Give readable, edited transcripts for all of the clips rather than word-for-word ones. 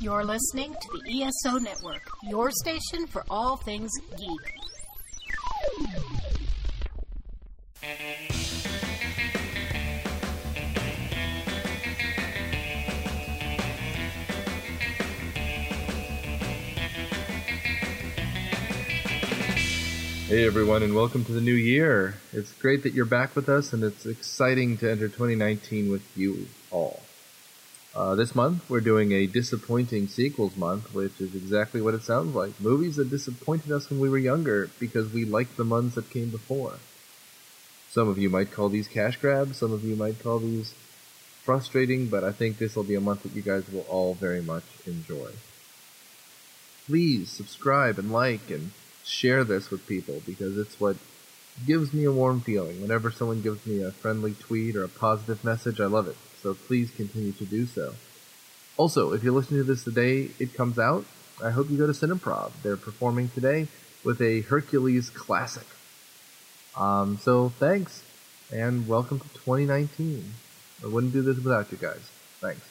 You're listening to the ESO Network, your station for all things geek. Hey everyone, and welcome to the new year. It's great that you're back with us, and it's exciting to enter 2019 with you all. This month, we're doing a disappointing sequels month, which is exactly what it sounds like. Movies that disappointed us when we were younger because we liked the ones that came before. Some of you might call these cash grabs, some of you might call these frustrating, but I think this will be a month that you guys will all very much enjoy. Please subscribe and like and share this with people, because it's what gives me a warm feeling. Whenever someone gives me a friendly tweet or a positive message, I love it. So please continue to do so. Also, if you're listening to this the day it comes out, I hope you go to Cineprov. They're performing today with a Hercules classic. So thanks, and welcome to 2019. I wouldn't do this without you guys. Thanks.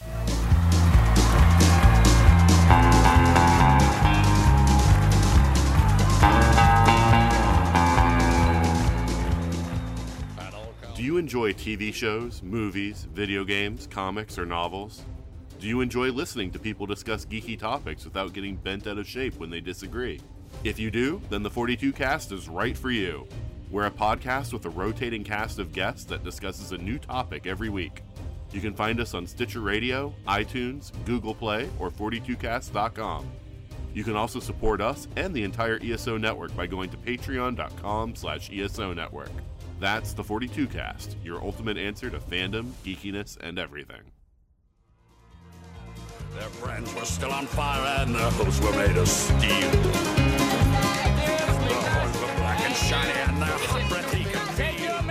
Do you enjoy TV shows, movies, video games, comics, or novels? Do you enjoy listening to people discuss geeky topics without getting bent out of shape when they disagree? If you do, then the 42 Cast is right for you. We're a podcast with a rotating cast of guests that discusses a new topic every week. You can find us on Stitcher Radio, iTunes, Google Play, or 42cast.com. You can also support us and the entire ESO network by going to patreon.com/ESO network. That's the 42 Cast, your ultimate answer to fandom, geekiness, and everything. Their brands were still on fire and their hooves were made of steel. Their horns were black and shiny and their hot breath he could feel.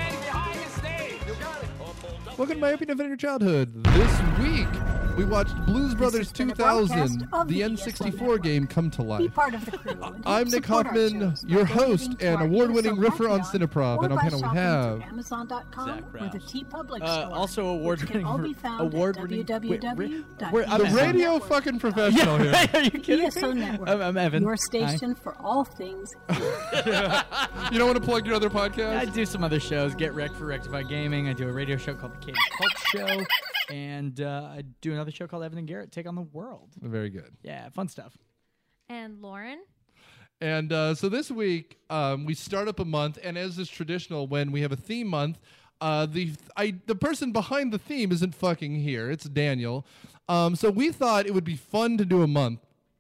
Welcome to my Happy Infinite Childhood. This week, we watched Blues Brothers 2000, the N64 game, come to Be life. part of the crew. and I'm help Nick support our Hoffman, shows your by host donating to and our award-winning ESO riffer on Patreon, Cineprov, or and on by panel we shopping have... through Amazon.com Zach or the Rouse. TeePublic store. Also which can all be award-winning, found award-winning. at www.ESO The radio fucking professional here. Are you kidding ESO me? Network, I'm Evan. your station for all things. You don't want to plug your other podcast? I do some other shows. Get Wrecked for Rectified Gaming. I do a radio show called The Cave Cult Show. And I do another show called Evan and Garrett Take on the World. Very good. Yeah, fun stuff. And Lauren? And so this week, we start up a month, and as is traditional when we have a theme month, the person behind the theme isn't fucking here. It's Daniel. So we thought it would be fun to do a month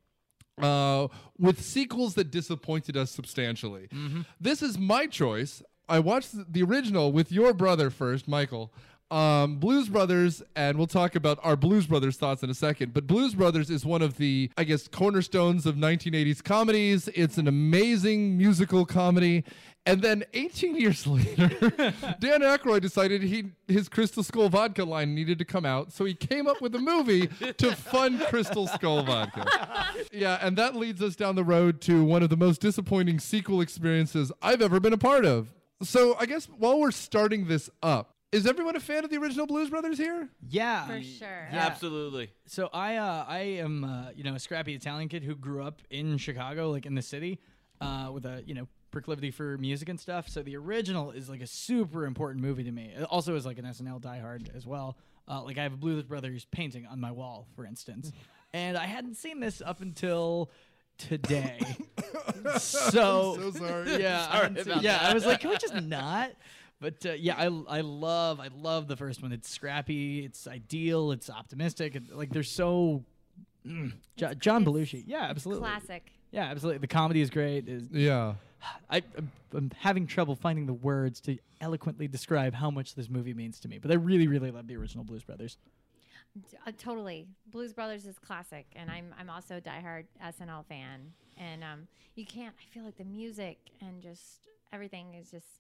with sequels that disappointed us substantially. Mm-hmm. This is my choice. I watched the original with your brother first, Michael. Blues Brothers, and we'll talk about our Blues Brothers thoughts in a second, but Blues Brothers is one of the, I guess, cornerstones of 1980s comedies. It's an amazing musical comedy. And then 18 years later, Dan Aykroyd decided his Crystal Skull vodka line needed to come out, so he came up with a movie to fund Crystal Skull vodka. Yeah, and that leads us down the road to one of the most disappointing sequel experiences I've ever been a part of. So I guess while we're starting this up, is everyone a fan of the original Blues Brothers here? Yeah. For sure. Yeah. Absolutely. So I am a scrappy Italian kid who grew up in Chicago, like in the city, with a proclivity for music and stuff. So the original is like a super important movie to me. It also is like an SNL diehard as well. Like I have a Blues Brothers painting on my wall, for instance, and I hadn't seen this up until today. I'm so sorry. Yeah, I was like, can we just not? But I love the first one. It's scrappy, it's ideal, it's optimistic, and like there's so John Belushi. Yeah, absolutely. Classic. Yeah, absolutely. The comedy is great. Yeah. I'm having trouble finding the words to eloquently describe how much this movie means to me. But I really, really love the original Blues Brothers. Totally. Blues Brothers is classic, and I'm also a diehard SNL fan. And you can't. I feel like the music and just everything is just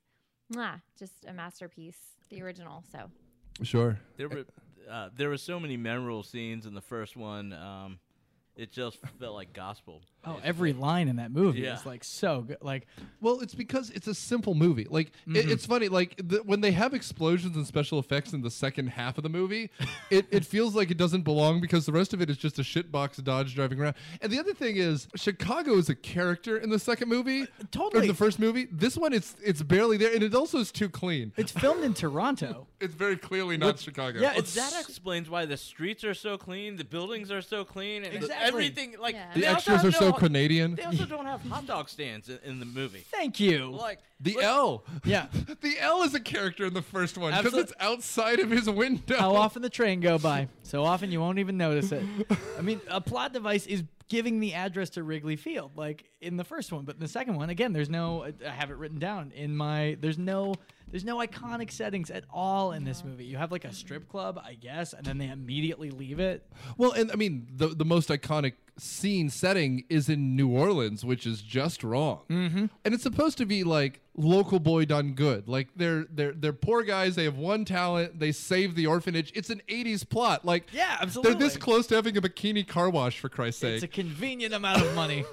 a masterpiece. The original. So. Sure. There were so many memorable scenes in the first one. it just felt like gospel. Oh, every line in that movie Yeah. is like so good. Like, Well, it's because it's a simple movie. Like it's funny. Like when they have explosions and special effects in the second half of the movie, it feels like it doesn't belong because the rest of it is just a shitbox Dodge driving around. And the other thing is, Chicago is a character in the second movie, Totally. or the first movie. This one, it's barely there, and it also is too clean. it's filmed in Toronto. It's very clearly not Chicago. Yeah, Well, it's that explains why the streets are so clean, the buildings are so clean, and Exactly. everything. Like Yeah. the they also extras have are so no- Canadian. They also don't have hot dog stands in the movie. Thank you. Like The like, L. Yeah. The L is a character in the first one because Absolute- it's outside of his window. How often the train go by? So often you won't even notice it. I mean, a plot device is giving the address to Wrigley Field, like in the first one, but in the second one, again, there's no. I have it written down in my. There's no iconic settings at all in this movie. You have like a strip club, I guess, and then they immediately leave it. Well, and I mean, the most iconic scene setting is in New Orleans, which is just wrong. Mm-hmm. And it's supposed to be like local boy done good. Like they're poor guys. They have one talent. They save the orphanage. It's an '80s plot. Like Yeah, absolutely. they're this close to having a bikini car wash, for Christ's sake. It's a convenient amount of money.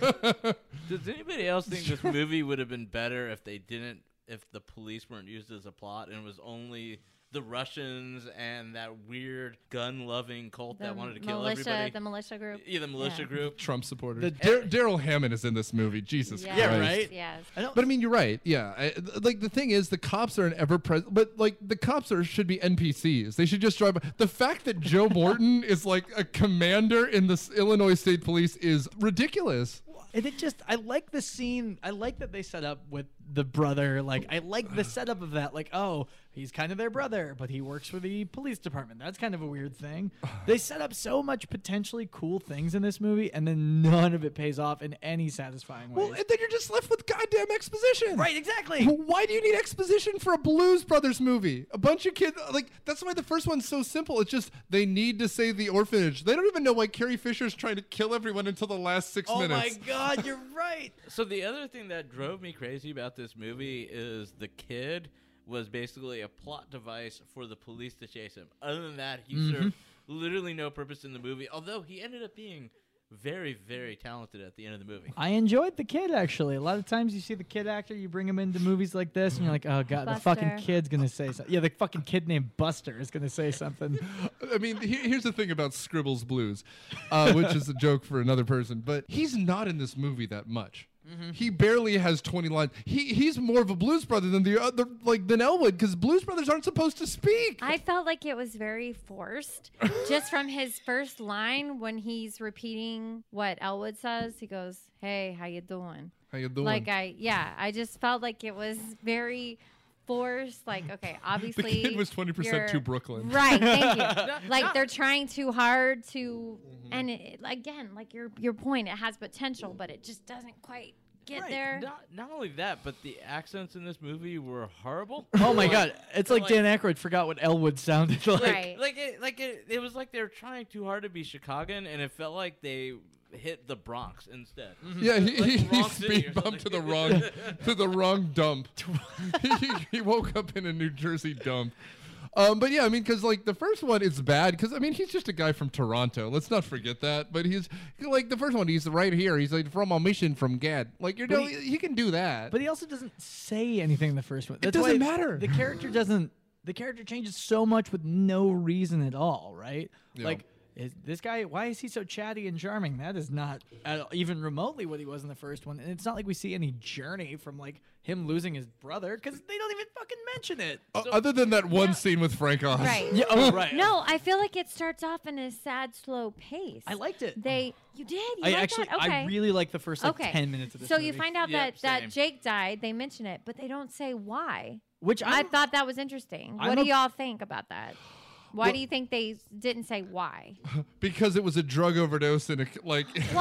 Does anybody else think this movie would have been better if the police weren't used as a plot and it was only the Russians and that weird gun-loving cult that wanted to kill everybody? The militia group. Yeah, the militia group. Trump supporters. The- Daryl Hammond is in this movie. Jesus Yes, Christ. Yeah, right? Yes. I don't. But I mean, you're right. Yeah, like the thing is, the cops are an ever-present. But like the cops should be NPCs. They should just drive. By. The fact that Joe Morton is like a commander in the Illinois State Police is ridiculous. And it just, I like the scene. I like that they set up with the brother. Like, I like the setup of that. Like, oh, he's kind of their brother, but he works for the police department. That's kind of a weird thing. They set up so much potentially cool things in this movie, and then none of it pays off in any satisfying way. Well, and then you're just left with goddamn exposition. Right, exactly. Why do you need exposition for a Blues Brothers movie? A bunch of kids, like, that's why the first one's so simple. It's just they need to save the orphanage. They don't even know why Carrie Fisher's trying to kill everyone until the last 6 Oh minutes. my God, you're right. So the other thing that drove me crazy about this movie is the kid was basically a plot device for the police to chase him. Other than that, he served literally no purpose in the movie, although he ended up being very, very talented at the end of the movie. I enjoyed the kid, actually. A lot of times you see the kid actor, you bring him into movies like this, and you're like, oh, God, the fucking Buster. kid's going to say something. Yeah, the fucking kid named Buster is going to say something. I mean, here's the thing about Scribbles Blues, which is a joke for another person, but he's not in this movie that much. He barely has 20 lines. He's more of a Blues Brother than the other, than Elwood, because Blues Brothers aren't supposed to speak. I felt like it was very forced. Just from his first line when he's repeating what Elwood says, he goes, "Hey, how you doing?" How you doing? I just felt like it was very forced. Like, okay, obviously kid was 20% you're- too Brooklyn. Right, thank you. Like they're trying too hard to, and again, like your point, it has potential, but it just doesn't quite get there. Not only that, but the accents in this movie were horrible. Oh, my God. It's like like- Dan Aykroyd forgot what Elwood sounded like. Right. It was like they were trying too hard to be Chicagoan, and it felt like they hit the Bronx instead. Yeah, he wrong city speed or bumped to the something. wrong dump. he woke up in a New Jersey dump. But yeah, I mean, because like the first one is bad because I mean he's just a guy from Toronto. Let's not forget that. But he's like the first one. He's right here. He's like from a mission from Gad. Like you're But he can do that. But he also doesn't say anything in the first one. That's doesn't why matter. The character doesn't. The character changes so much with no reason at all, right? Yeah. Like, is this guy? Why is he so chatty and charming? That is not even remotely what he was in the first one. And it's not like we see any journey from like him losing his brother because they don't even fucking mention it. Other than that one scene with Frank Oz. Right. Yeah. Oh, right. No, I feel like it starts off in a sad, slow pace. I liked it. You did? You I liked actually, that? Okay. I really like the first like Okay. 10 minutes of this So movie. you find out Yep, that same. Jake died. They mention it, but they don't say why. which I thought that was interesting. I'm What do a- y'all think about that? Why do you think they didn't say why? Because it was a drug overdose and Well,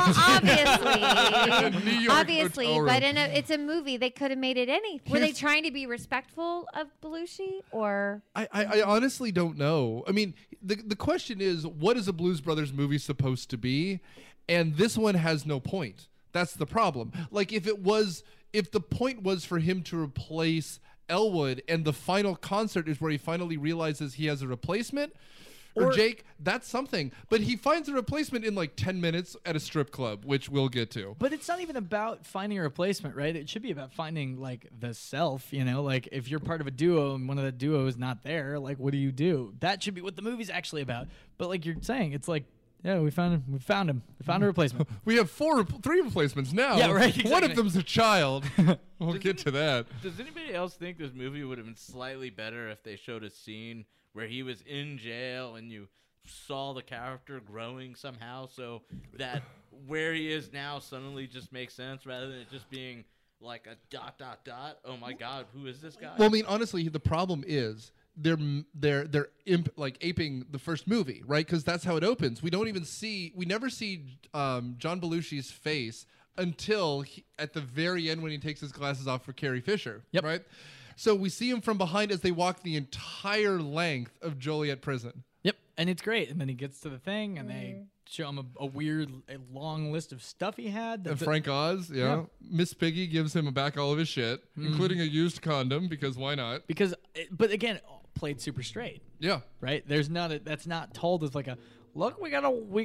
New obviously, York obviously, hotel but room. it's a movie. They could have made it any. Were they Here's- trying to be respectful of Belushi, or I honestly don't know. I mean, the question is, what is a Blues Brothers movie supposed to be? And this one has no point. That's the problem. Like if the point was for him to replace Elwood and the final concert is where he finally realizes he has a replacement, or Jake, that's something. But he finds a replacement in like 10 minutes at a strip club, which we'll get to. But it's not even about finding a replacement, right? It should be about finding like the self, you know, like if you're part of a duo and one of the duo is not there, like what do you do? That should be what the movie's actually about. But like you're saying, it's like, yeah, we found him. We found a replacement. We have three replacements now. Yeah, right, One exactly. of them's a child. We'll get to that. Does anybody else think this movie would have been slightly better if they showed a scene where he was in jail and you saw the character growing somehow, so that where he is now suddenly just makes sense rather than it just being like a ... Oh my God, who is this guy? Well, I mean, honestly, the problem is they're aping the first movie, right? Because that's how it opens. We never see John Belushi's face until at the very end when he takes his glasses off for Carrie Fisher, right? So we see him from behind as they walk the entire length of Joliet Prison. Yep, and it's great. And then he gets to the thing, and they show him a long list of stuff he had. And Frank Oz, Miss Piggy gives him back all of his shit, including a used condom, because why not? But again, played super straight. Yeah, right. That's not told as like a look. We got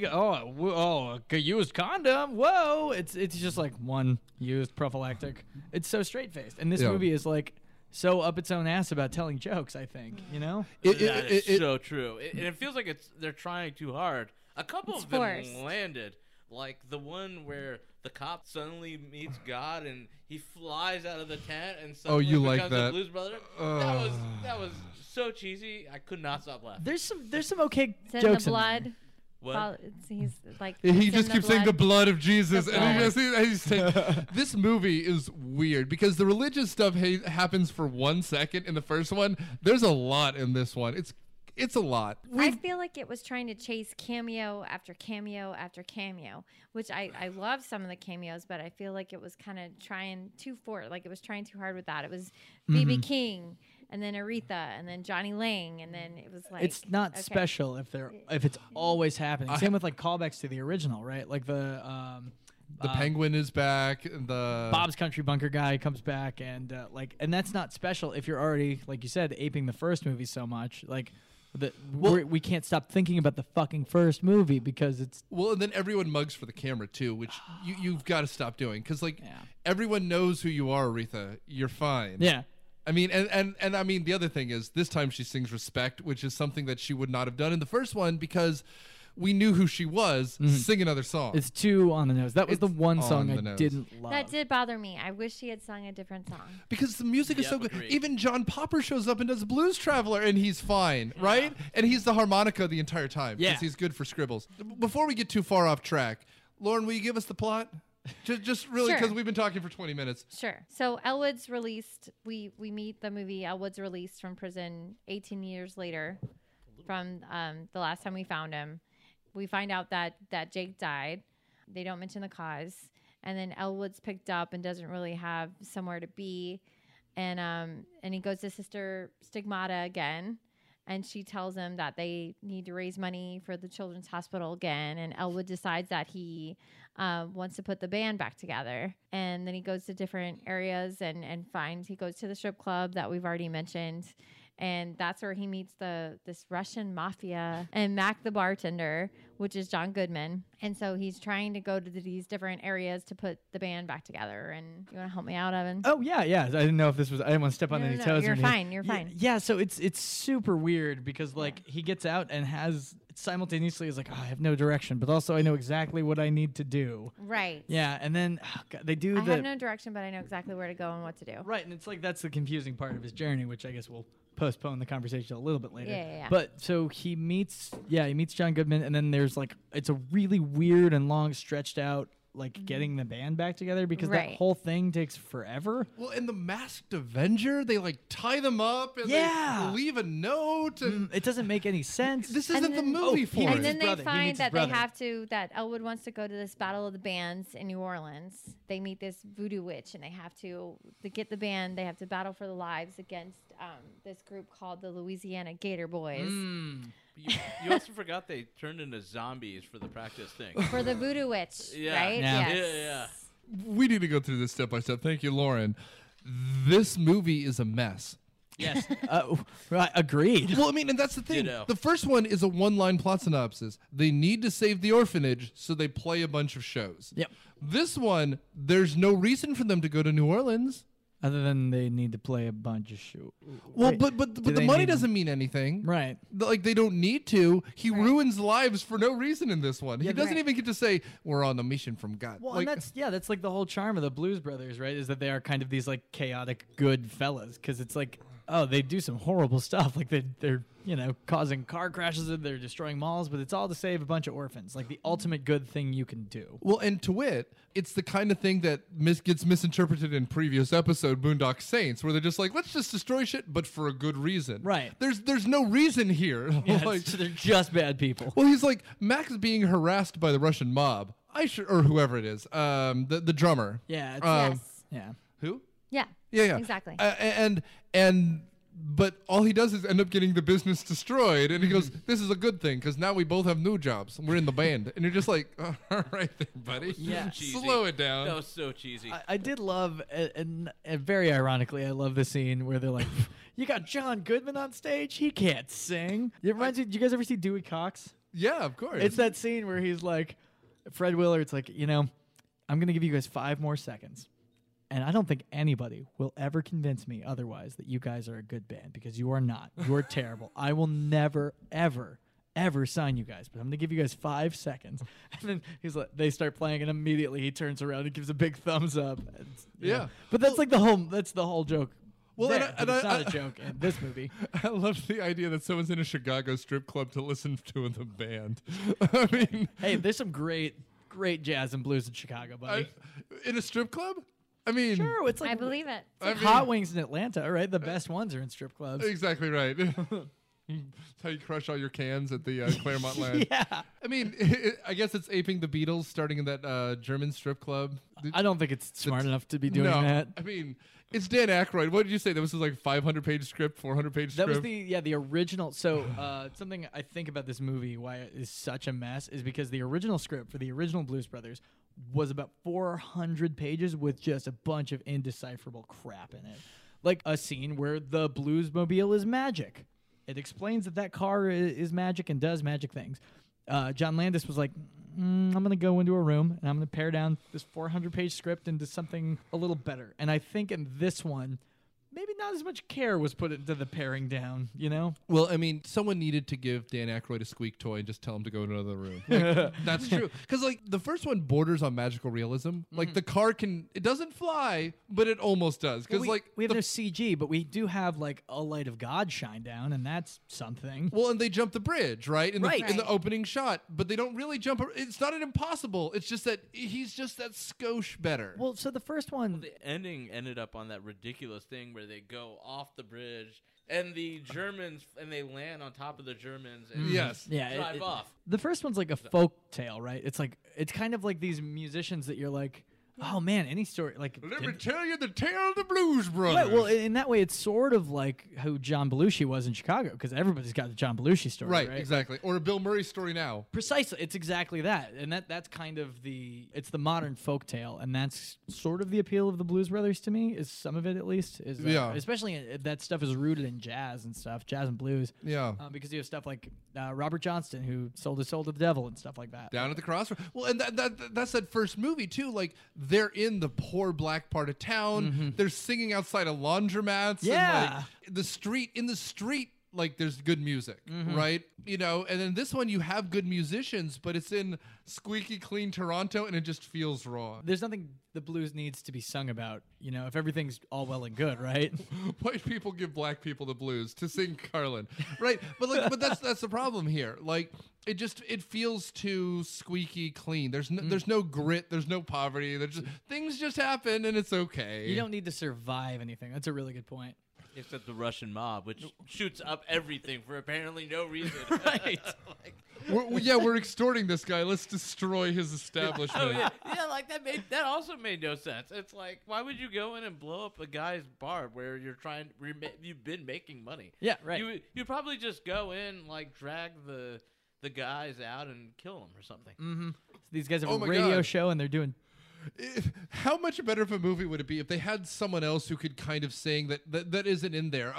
a used condom. Whoa! It's just like one used prophylactic. It's so straight faced, and this movie is like so up its own ass about telling jokes. I think that is so true, and it feels like they're trying too hard. A couple of them landed, like the one where the cop suddenly meets God and he flies out of the tent and suddenly becomes a Blues Brother. That was so cheesy. I could not stop laughing. There's some okay it's jokes in the blood. In what? He's like he just keeps saying the blood of Jesus, and he's blood. This movie is weird because the religious stuff happens for 1 second in the first one. There's a lot in this one. It's a lot. I feel like it was trying to chase cameo after cameo after cameo, which I love some of the cameos, but I feel like it was kind of trying too hard with that. It was B.B. King, and then Aretha, and then Johnny Lang, and then it was like it's not special if it's always happening. Same with like callbacks to the original, right? Like the Penguin is back. The Bob's Country Bunker guy comes back, and and that's not special if you're already, like you said, aping the first movie so much. Like we can't stop thinking about the fucking first movie because it's and then everyone mugs for the camera too, which you've got to stop doing because everyone knows who you are, Aretha. You're fine. Yeah. I mean, and I mean, the other thing is this time she sings Respect, which is something that she would not have done in the first one because we knew who she was. Sing another song. It's too on the nose. That was the one song I didn't love. That did bother me. I wish she had sung a different song. Because the music is so good. Agreed. Even John Popper shows up and does Blues Traveler, and he's fine, right? And he's the harmonica the entire time because he's good for scribbles. Before we get too far off track, Lauren, will you give us the plot? Just really, because we've been talking for 20 minutes. Sure. So Elwood's released. We meet the movie. Elwood's released from prison 18 years later from the last time we found him. We find out that Jake died. They don't mention the cause. And then Elwood's picked up and doesn't really have somewhere to be. And he goes to Sister Stigmata again. And she tells him that they need to raise money for the Children's Hospital again. And Elwood decides that he wants to put the band back together. And then he goes to different areas and he goes to the strip club that we've already mentioned. And that's where he meets this Russian mafia and Mac the bartender, which is John Goodman. And so he's trying to go to these different areas to put the band back together. And you want to help me out, Evan? Oh, yeah. I didn't know if I didn't want to step on any toes. You're fine. You're fine. Yeah, so it's super weird because he gets out and has simultaneously is like, I have no direction, but also I know exactly what I need to do. Right. Yeah, and then they do I have no direction, but I know exactly where to go and what to do. Right, and it's like that's the confusing part of his journey, which I guess we'll postpone the conversation a little bit later. Yeah. But so he meets John Goodman, and then there's it's a really weird and long stretched out getting the band back together because that whole thing takes forever. Well, in the Masked Avenger, they tie them up and they leave a note, and it doesn't make any sense. This isn't the movie for it. And then they find that that Elwood wants to go to this Battle of the Bands in New Orleans. They meet this voodoo witch, and they have to get the band. They have to battle for the lives against this group called the Louisiana Gator Boys. You also forgot they turned into zombies for the practice thing. For the voodoo witch, right? Yeah. Yes. Yeah. We need to go through this step by step. Thank you, Lauren. This movie is a mess. Yes. Right. Agreed. Well, I mean, and that's the thing. Ditto. The first one is a one-line plot synopsis. They need to save the orphanage, so they play a bunch of shows. Yep. This one, there's no reason for them to go to New Orleans. Other than they need to play a bunch of shows. Well, Wait, but do the they money need- doesn't mean anything. Right. Like, they don't need to. He ruins lives for no reason in this one. He doesn't right. even get to say, we're on a mission from God. Well, Like, and that's like the whole charm of the Blues Brothers, right? Is that they are kind of these like chaotic good fellas, because it's like, oh, they do some horrible stuff, like they're causing car crashes and they're destroying malls, but it's all to save a bunch of orphans, like the ultimate good thing you can do. well, and to wit, it's the kind of thing that gets misinterpreted in previous episode, Boondock Saints, where they're just like, let's just destroy shit, but for a good reason. Right. There's no reason here. Yeah, Like, they're just bad people. well, he's like, Max being harassed by the Russian mob. Or whoever it is. The drummer. Yeah. It's, Um, Yes. yeah. Who? Yeah. Yeah. Exactly. But all he does is end up getting the business destroyed, and he goes, "This is a good thing because now we both have new jobs. We're in the band." And you're just like, "All right, then, buddy. Yeah. Cheesy. Slow it down." That was so cheesy. I did love, and very ironically, I love the scene where they're like, "You got John Goodman on stage. He can't sing." It reminds me. Did you guys ever see Dewey Cox? Yeah, of course. It's that scene where he's like, Fred Willard's like, I'm gonna give you guys 5 more seconds, and I don't think anybody will ever convince me otherwise that you guys are a good band, because you are not. You're terrible. I will never, ever, ever sign you guys, but I'm gonna give you guys 5 seconds. And then he's like, they start playing, and immediately he turns around and gives a big thumbs up. Yeah. But that's like that's the whole joke. Well, There, and but I- it's not I- a joke in this movie. I love the idea that someone's in a Chicago strip club to listen to the band. I mean, Hey, there's some great jazz and blues in Chicago, buddy. in a strip club? I mean, Sure, it's like I believe it. It's like I mean- Hot Wings in Atlanta, right? The best ones are in strip clubs. exactly right. That's how you crush all your cans at the Claremont Lounge. Yeah. I mean, I guess it's aping the Beatles, starting in that German strip club. I don't think it's smart enough to be doing no, that. I mean, it's Dan Aykroyd. What did you say? That was like 500-page script, 400-page That script. was the original. So something I think about this movie, why it is such a mess, is because the original script for the original Blues Brothers was about 400 pages with just a bunch of indecipherable crap in it. Like a scene where the Bluesmobile is magic. It explains that car is magic and does magic things. John Landis was like, I'm going to go into a room and I'm going to pare down this 400-page script into something a little better. And I think in this one, maybe not as much care was put into the paring down, Well, I mean, someone needed to give Dan Aykroyd a squeak toy and just tell him to go to another room. Like, that's true. Because, like, the first one borders on magical realism. Like, the car it doesn't fly, but it almost does. Because, we have no CG, but we do have like a light of God shine down, and that's something. well, and they jump the bridge, right? In Right. the, in the opening shot. But they don't really jump. It's not an impossible. It's just that he's just that skosh better. Well, so the first one, The ending ended up on that ridiculous thing where they go off the bridge and the Germans and they land on top of the Germans and Yes. yeah, drive off. the first one's like a folk tale, right? It's kind of like these musicians that you're like, oh man, any story like. Let me tell you the tale of the Blues Brothers. Right, well, in that way, it's sort of like who John Belushi was in Chicago, because everybody's got the John Belushi story, right? exactly. Or a Bill Murray story now. Precisely, it's exactly that, and that's kind of it's the modern folktale, and that's sort of the appeal of the Blues Brothers to me. Is some of it at least? Is that, Yeah. especially that stuff is rooted in jazz and stuff, jazz and blues. Yeah. Because you have stuff like Robert Johnston, who sold his soul to the devil and stuff like that. Down at the crossroads. Well, and that's that first movie too. Like, they're in the poor black part of town. They're singing outside of laundromats. Yeah. And, like, in the street, like, there's good music, right? And then this one, you have good musicians, but it's in squeaky clean Toronto, and it just feels wrong. There's nothing the blues needs to be sung about, if everything's all well and good, right? White people give black people the blues to sing Carlin, right? But that's the problem here. Like, it feels too squeaky clean. There's no grit. There's no poverty. Things just happen, and it's okay. You don't need to survive anything. That's a really good point. Except the Russian mob, which shoots up everything for apparently no reason. Right. We're extorting this guy. Let's destroy his Oh, establishment. yeah, like that also made no sense. It's like, why would you go in and blow up a guy's bar where you've been making money? Yeah, right. You probably just go in, like, drag the guys out and kill them or something. So these guys have Oh a my radio God. show, and they're doing How much better of a movie would it be if they had someone else who could kind of sing that isn't in there?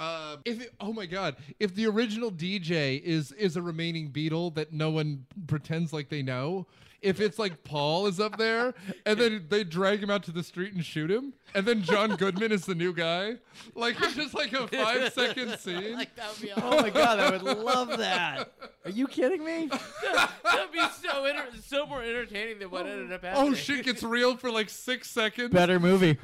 Oh my God, if the original DJ is a remaining Beatle that no one pretends like they know. If it's like Paul is up there and then they drag him out to the street and shoot him, and then John Goodman is the new guy, like it's just like a 5-second scene. Like that would be awesome. Oh my God, I would love that. Are you kidding me? That'd be so more entertaining than what ended up happening. Oh, shit gets real for like 6 seconds. Better movie.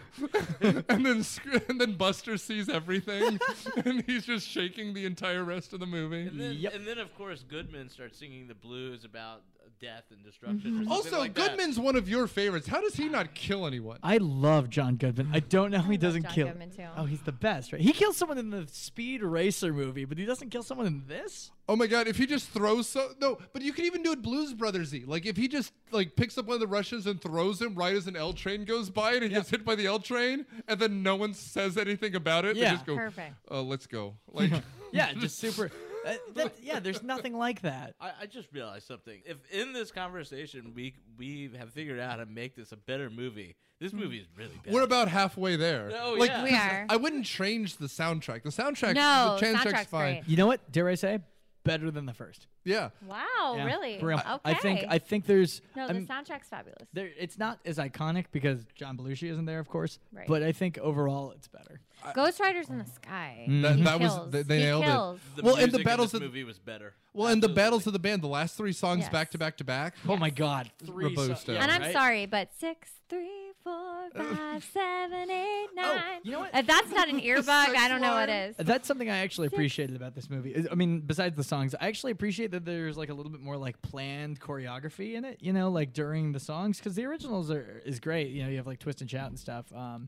and then Buster sees everything, and he's just shaking the entire rest of the movie. And then of course Goodman starts singing the blues about death and destruction. Or something Also, like that. Goodman's one of your favorites. How does he not kill anyone? I love John Goodman. I don't know how he love doesn't John kill. Goodman, too. Oh, he's the best, right? He kills someone in the Speed Racer movie, but he doesn't kill someone in this. Oh my God! If he just throws but you can even do it Blues Brothers-y. Like if he just like picks up one of the Russians and throws him right as an L train goes by and he gets hit by the L train, and then no one says anything about it. Yeah. They just go, Perfect. let's go. Like Yeah, just super. There's nothing like that. I just realized something. If in this conversation we have figured out how to make this a better movie, this movie is really bad. we're about halfway there. Oh, like, yeah. We are. I wouldn't change the soundtrack. The soundtrack, No, the soundtrack's soundtrack's fine. great. You know what? Dare I say, better than the first. Yeah. Wow, Yeah, really? for real. Okay. I think there's. no, I the mean, soundtrack's fabulous. it's not as iconic because John Belushi isn't there, of course. Right. But I think overall it's better. Ghost Riders in the Sky. That was Kills. they He nailed kills. it. The Well, and music the in battles this of movie was better. Well, and the Absolutely. battles of the band, the last 3 songs Yes. back to back to back. Oh my God, 3 Robusto. And I'm right? sorry, but 6, 3, 4, 5, 7, 8, 9. you know what? If that's not an earbug, I don't know what line. is. That's something I actually appreciated about this movie. I mean, besides the songs, I actually appreciate that there's like a little bit more like planned choreography in it. You know, like during the songs, because the originals is great. You know, you have like Twist and Shout and stuff.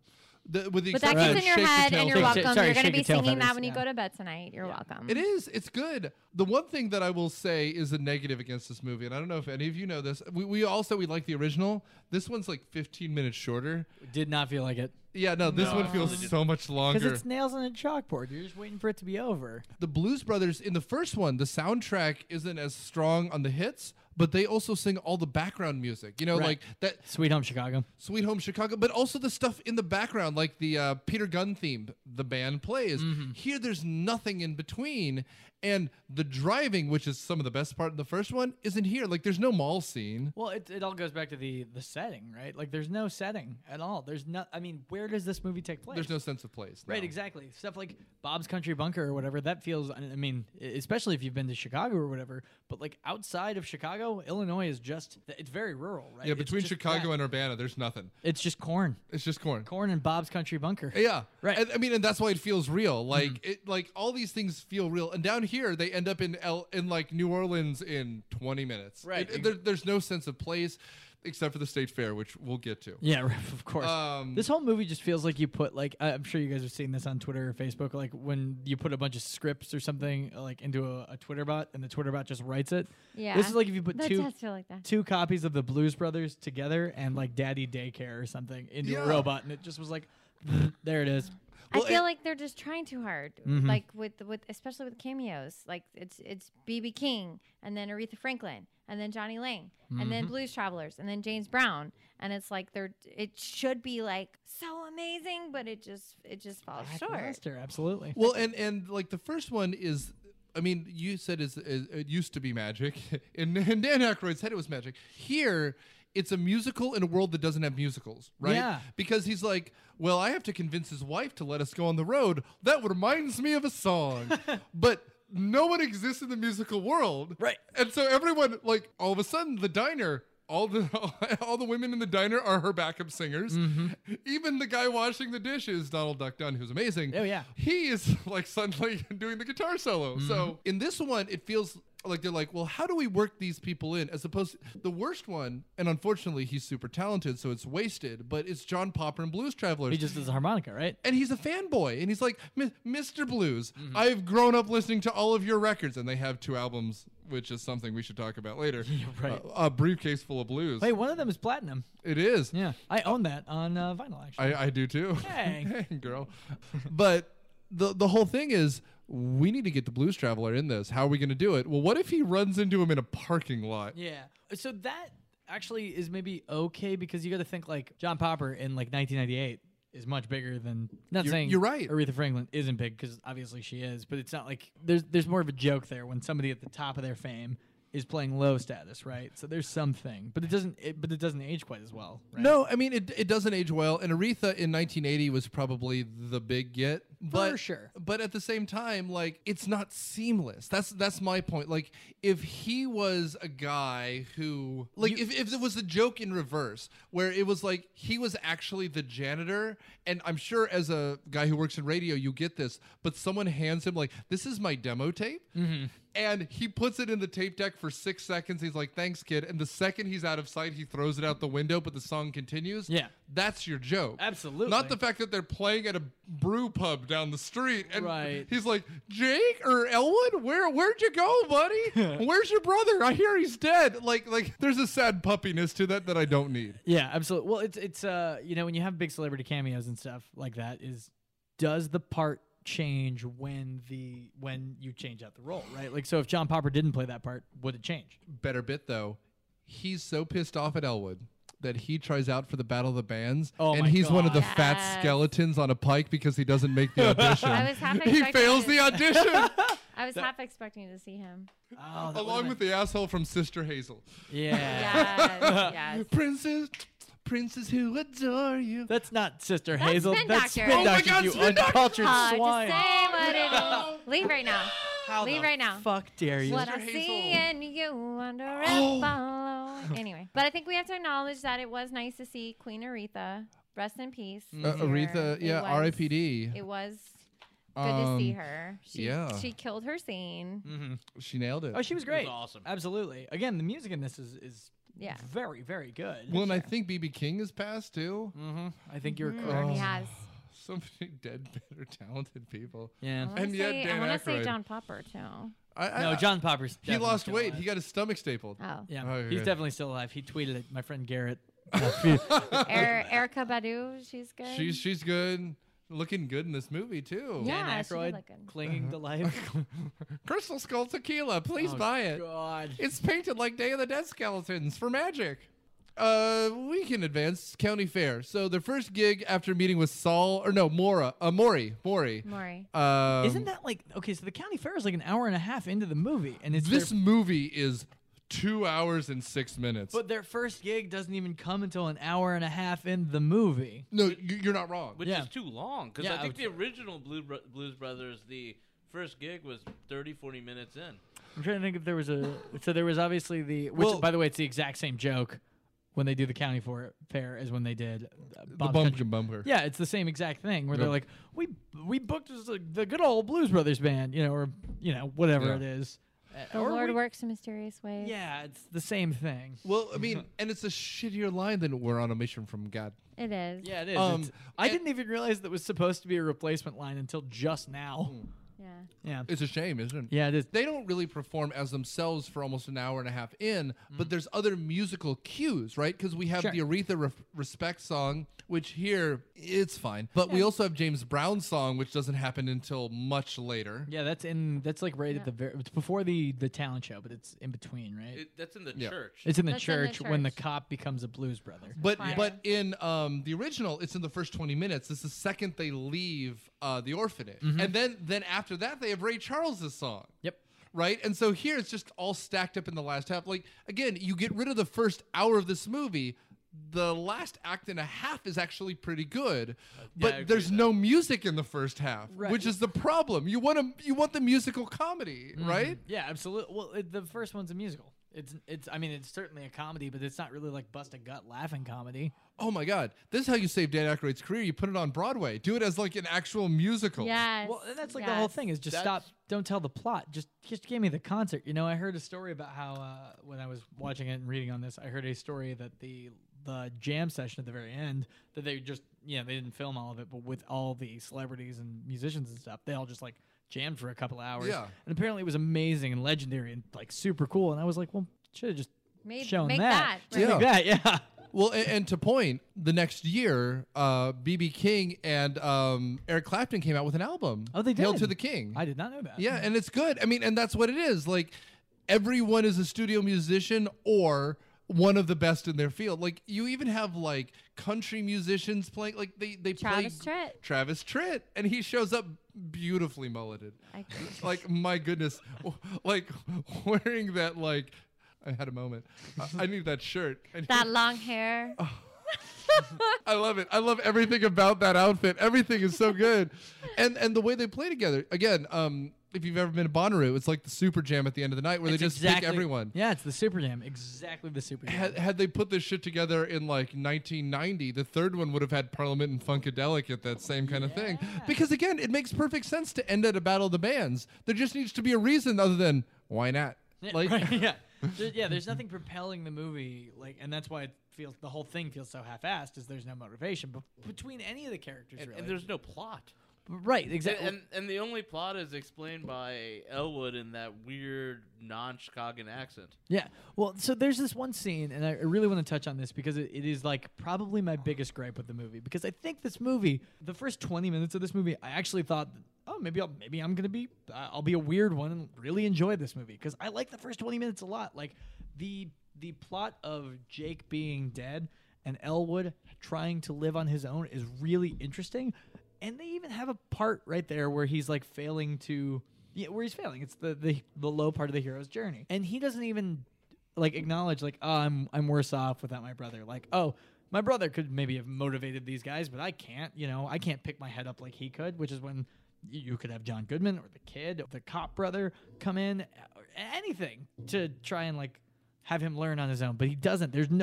With the But that exception keeps of in your Shake the head, Tail and you're Feathers. welcome. Sorry, You're going to Shake be the Tail singing Feathers, that when you yeah. go to bed tonight. You're welcome. It is. It's good. The one thing that I will say is a negative against this movie, and I don't know if any of you know this. We like the original. This one's like 15 minutes shorter. Did not feel like it. Yeah, no, this No, one it feels really so much Because longer. it's nails on a chalkboard. You're just waiting for it to be over. The Blues Brothers in the first one, the soundtrack isn't as strong on the hits, but they also sing all the background music. You know, Right. like that Sweet Home Chicago. Sweet Home Chicago, but also the stuff in the background, like the Peter Gunn theme the band plays. Here, there's nothing in between. And the driving, which is some of the best part in the first one, isn't here. Like, there's no mall scene. Well, it all goes back to the setting, right? Like, there's no setting at all. There's no. I mean, where does this movie take place? There's no sense of place. Right, no. exactly. Stuff like Bob's Country Bunker or whatever, that feels, I mean, especially if you've been to Chicago or whatever, but like outside of Chicago, Illinois is just, it's very rural, right? Yeah, It's between just Chicago that. and Urbana, there's nothing. It's just corn. It's just corn. Corn and Bob's Country Bunker. Yeah, Right. And, I mean, and that's why it feels real. Like like all these things feel real. And down here, they end up in like New Orleans in 20 minutes. Right. There's no sense of place, except for the State Fair, which we'll get to. Yeah, of course. This whole movie just feels like you put like I'm sure you guys have seen this on Twitter or Facebook, like when you put a bunch of scripts or something like into a Twitter bot and the Twitter bot just writes it. Yeah. This is like if you put That two does feel like that. 2 copies of the Blues Brothers together and like Daddy Daycare or something into Yeah. a robot, and it just was like, there it is. Well, I feel like they're just trying too hard, like with especially with cameos. Like it's BB King, and then Aretha Franklin, and then Johnny Lang, and then Blues Travelers, and then James Brown, and it's like it should be like so amazing, but it just falls short. Lackluster, absolutely. Well, and like the first one is, I mean, you said it used to be magic. In Dan Aykroyd's head, it was magic. Here, it's a musical in a world that doesn't have musicals, right? Yeah. Because he's like, well, I have to convince his wife to let us go on the road. That reminds me of a song. But no one exists in the musical world. Right. And so everyone, like, all of a sudden, the diner, all the women in the diner are her backup singers. Even the guy washing the dishes, Donald Duck Dunn, who's amazing. Oh, yeah. He is like suddenly doing the guitar solo. So in this one, it feels like they're like, well, how do we work these people in? As opposed to the worst one, and unfortunately he's super talented, so it's wasted, but it's John Popper and Blues Travelers. He just does a harmonica, right? And he's a fanboy, and he's like, Mr. Blues, I've grown up listening to all of your records, and they have 2 albums, which is something we should talk about later. Yeah, right. A briefcase full of blues. Wait, one of them is platinum. It is. Yeah, I own that on vinyl actually. I do too. Hey. Hey, girl. But the whole thing is, we need to get the Blues Traveler in this. How are we going to do it? Well, what if he runs into him in a parking lot? Yeah. So that actually is maybe okay because you got to think like John Popper in like 1998 is much bigger than. Not saying you're right. Aretha Franklin isn't big because obviously she is, but it's not like there's more of a joke there when somebody at the top of their fame is playing low status, right? So there's something, but it doesn't age quite as well. Right? No, I mean it doesn't age well. And Aretha in 1980 was probably the big get, but For sure. But at the same time, like it's not seamless. That's my point. Like if he was a guy who, like, if it was a joke in reverse, where it was like he was actually the janitor, and I'm sure as a guy who works in radio, you get this, but someone hands him like, this is my demo tape. Mm-hmm. And he puts it in the tape deck for 6 seconds. He's like, thanks, kid. And the second he's out of sight, he throws it out the window, but the song continues. Yeah. That's your joke. Absolutely. Not the fact that they're playing at a brew pub down the street. And Right. he's like, Jake or Elwood, where'd you go, buddy? Where's your brother? I hear he's dead. Like there's a sad puppiness to that I don't need. Yeah, absolutely. Well, it's when you have big celebrity cameos and stuff like that, does the part change when you change out the role, right? Like, so if John Popper didn't play that part, would it change? Better bit, though. He's so pissed off at Elwood that he tries out for the Battle of the Bands, Oh and my he's one of the God. fat Yes. skeletons on a pike because he doesn't make the audition. I was half He expecting fails to- the audition, I was half expecting to see him. Oh, along with the asshole from Sister Hazel. yeah. Yes. Princes who adore you. That's not Sister That's Hazel. Spin That's Doctor. Spin Oh my Doctor, God, you Spin Doctor. uncultured Hard swine. to say what it is. Leave right now. How Leave the right now. fuck dare you? What I Hazel. see in you under a follow. Anyway, but I think we have to acknowledge that it was nice to see Queen Aretha. Rest in peace. Aretha, It yeah, was- R.I.P.D. It was good to see her. yeah. She killed her scene. She nailed it. Oh, she was great. awesome. Absolutely. Again, the music in this is Yeah. very, very good. Well, and I think B.B. King has passed too. I think you're Mm, correct. He has. So many dead, bitter, talented people. Yeah. I wanna And yet say, Dan I want to say Aykroyd. John Popper too. No, John Popper's. He definitely lost still weight. alive. He got his stomach stapled. Oh. Yeah, Oh, he's good. definitely still alive. He tweeted it. My friend Garrett. Erica Badu, she's good. She's good, looking good in this movie too. Yeah, Dan she did Aykroyd look good. clinging to life. Crystal Skull Tequila, please Oh, buy it. God. It's painted like Day of the Dead skeletons for magic. Weekend advance county fair. So their first gig after meeting with Maury. Maury. Isn't that like okay? So the county fair is like an hour and a half into the movie, and it's this their, movie is 2 hours and 6 minutes. but their first gig doesn't even come until an hour and a half in the movie. No, you're not wrong. Which Yeah. is too long. Because Yeah, I think I the original Blues Brothers, the first gig was 30, 40 minutes in. I'm trying to think if there was a. So there was obviously Well- by the way, it's the exact same joke when they do the county fair as when they did the Bob's Bumpkin Country. Bumper. Yeah, it's the same exact thing where they're Yep. like, we booked as the good old Blues Brothers band, or whatever Yeah. it is. The Or Lord we- works in mysterious ways. Yeah, it's the same thing. Well, I mean, and it's a shittier line than we're on a mission from God. It is. Yeah, it is. I and- didn't even realize that was supposed to be a replacement line until just now. Yeah. Yeah. It's a shame, isn't it? Yeah, it is. They don't really perform as themselves for almost an hour and a half in, but there's other musical cues, right? Because we have Sure. the Aretha Respect song, which here, it's fine. But we also have James Brown's song, which doesn't happen until much later. Yeah, that's like right at the very. It's before the talent show, but it's in between, right? That's in the Yeah. church. It's in the That's in the church when the church. cop becomes a blues brother. But Choir. but in the original, it's in the first 20 minutes. It's the second they leave the orphanage, and then after that they have Ray Charles's song. Yep. Right, and so here it's just all stacked up in the last half. Like again, you get rid of the first hour of this movie. The last act and a half is actually pretty good, I but agree there's with no music in the first half, Right. which is the problem. You want the musical comedy, right? Yeah, absolutely. Well, the first one's a musical. It's. I mean, it's certainly a comedy, but it's not really like bust a gut laughing comedy. Oh my God, this is how you save Dan Aykroyd's career. You put it on Broadway. Do it as like an actual musical. Yes. Well, and that's like the whole yes. thing is just That's- stop. Don't tell the plot. Just give me the concert. I heard a story about how when I was watching it and reading on this, I heard a story that the jam session at the very end that they just they didn't film all of it, but with all the celebrities and musicians and stuff, they all just like jammed for a couple hours. Yeah. And apparently it was amazing and legendary and like super cool. And I was like, well, should have just shown make that. that, right. Make that, yeah. Well, and to point, the next year, B.B. King and Eric Clapton came out with an album. Oh, they Hail did? to the King. I did not know that. Yeah, and it's good. I mean, and that's what it is. Like, everyone is a studio musician or one of the best in their field. Like you even have like country musicians playing. Like they Travis play Tritt. Travis Tritt, and he shows up beautifully mulleted. Like my goodness, like wearing that like. I had a moment. I need that shirt. That long hair. I love it. I love everything about that outfit. Everything is so good, and the way they play together. Again, if you've ever been to Bonnaroo, it's like the Super Jam at the end of the night where they just pick everyone. Yeah, it's the Super Jam. Exactly the Super Jam. Had they put this shit together in like 1990, the third one would have had Parliament and Funkadelic at that same kind of thing. Because again, it makes perfect sense to end at a battle of the bands. There just needs to be a reason other than why not? Like, right, yeah. There's nothing propelling the movie, like, and that's why it feels the whole thing feels so half-assed. Is there's no motivation, but between any of the characters, really, and there's no plot. Right, exactly. And the only plot is explained by Elwood in that weird non-Chicagoan accent. Yeah. Well, so there's this one scene, and I really want to touch on this because it is like probably my biggest gripe with the movie. Because I think this movie, the first 20 minutes of this movie, I actually thought, oh, maybe I'm gonna be, I'll be a weird one and really enjoy this movie because I like the first 20 minutes a lot. Like the plot of Jake being dead and Elwood trying to live on his own is really interesting. And they even have a part right there where he's like failing to, where he's failing. It's the low part of the hero's journey, and he doesn't even like acknowledge like, oh, I'm worse off without my brother. Like, oh, my brother could maybe have motivated these guys, but I can't. I can't pick my head up like he could. Which is when you could have John Goodman or the kid, or the cop brother come in, or anything to try and like have him learn on his own. But he doesn't. There's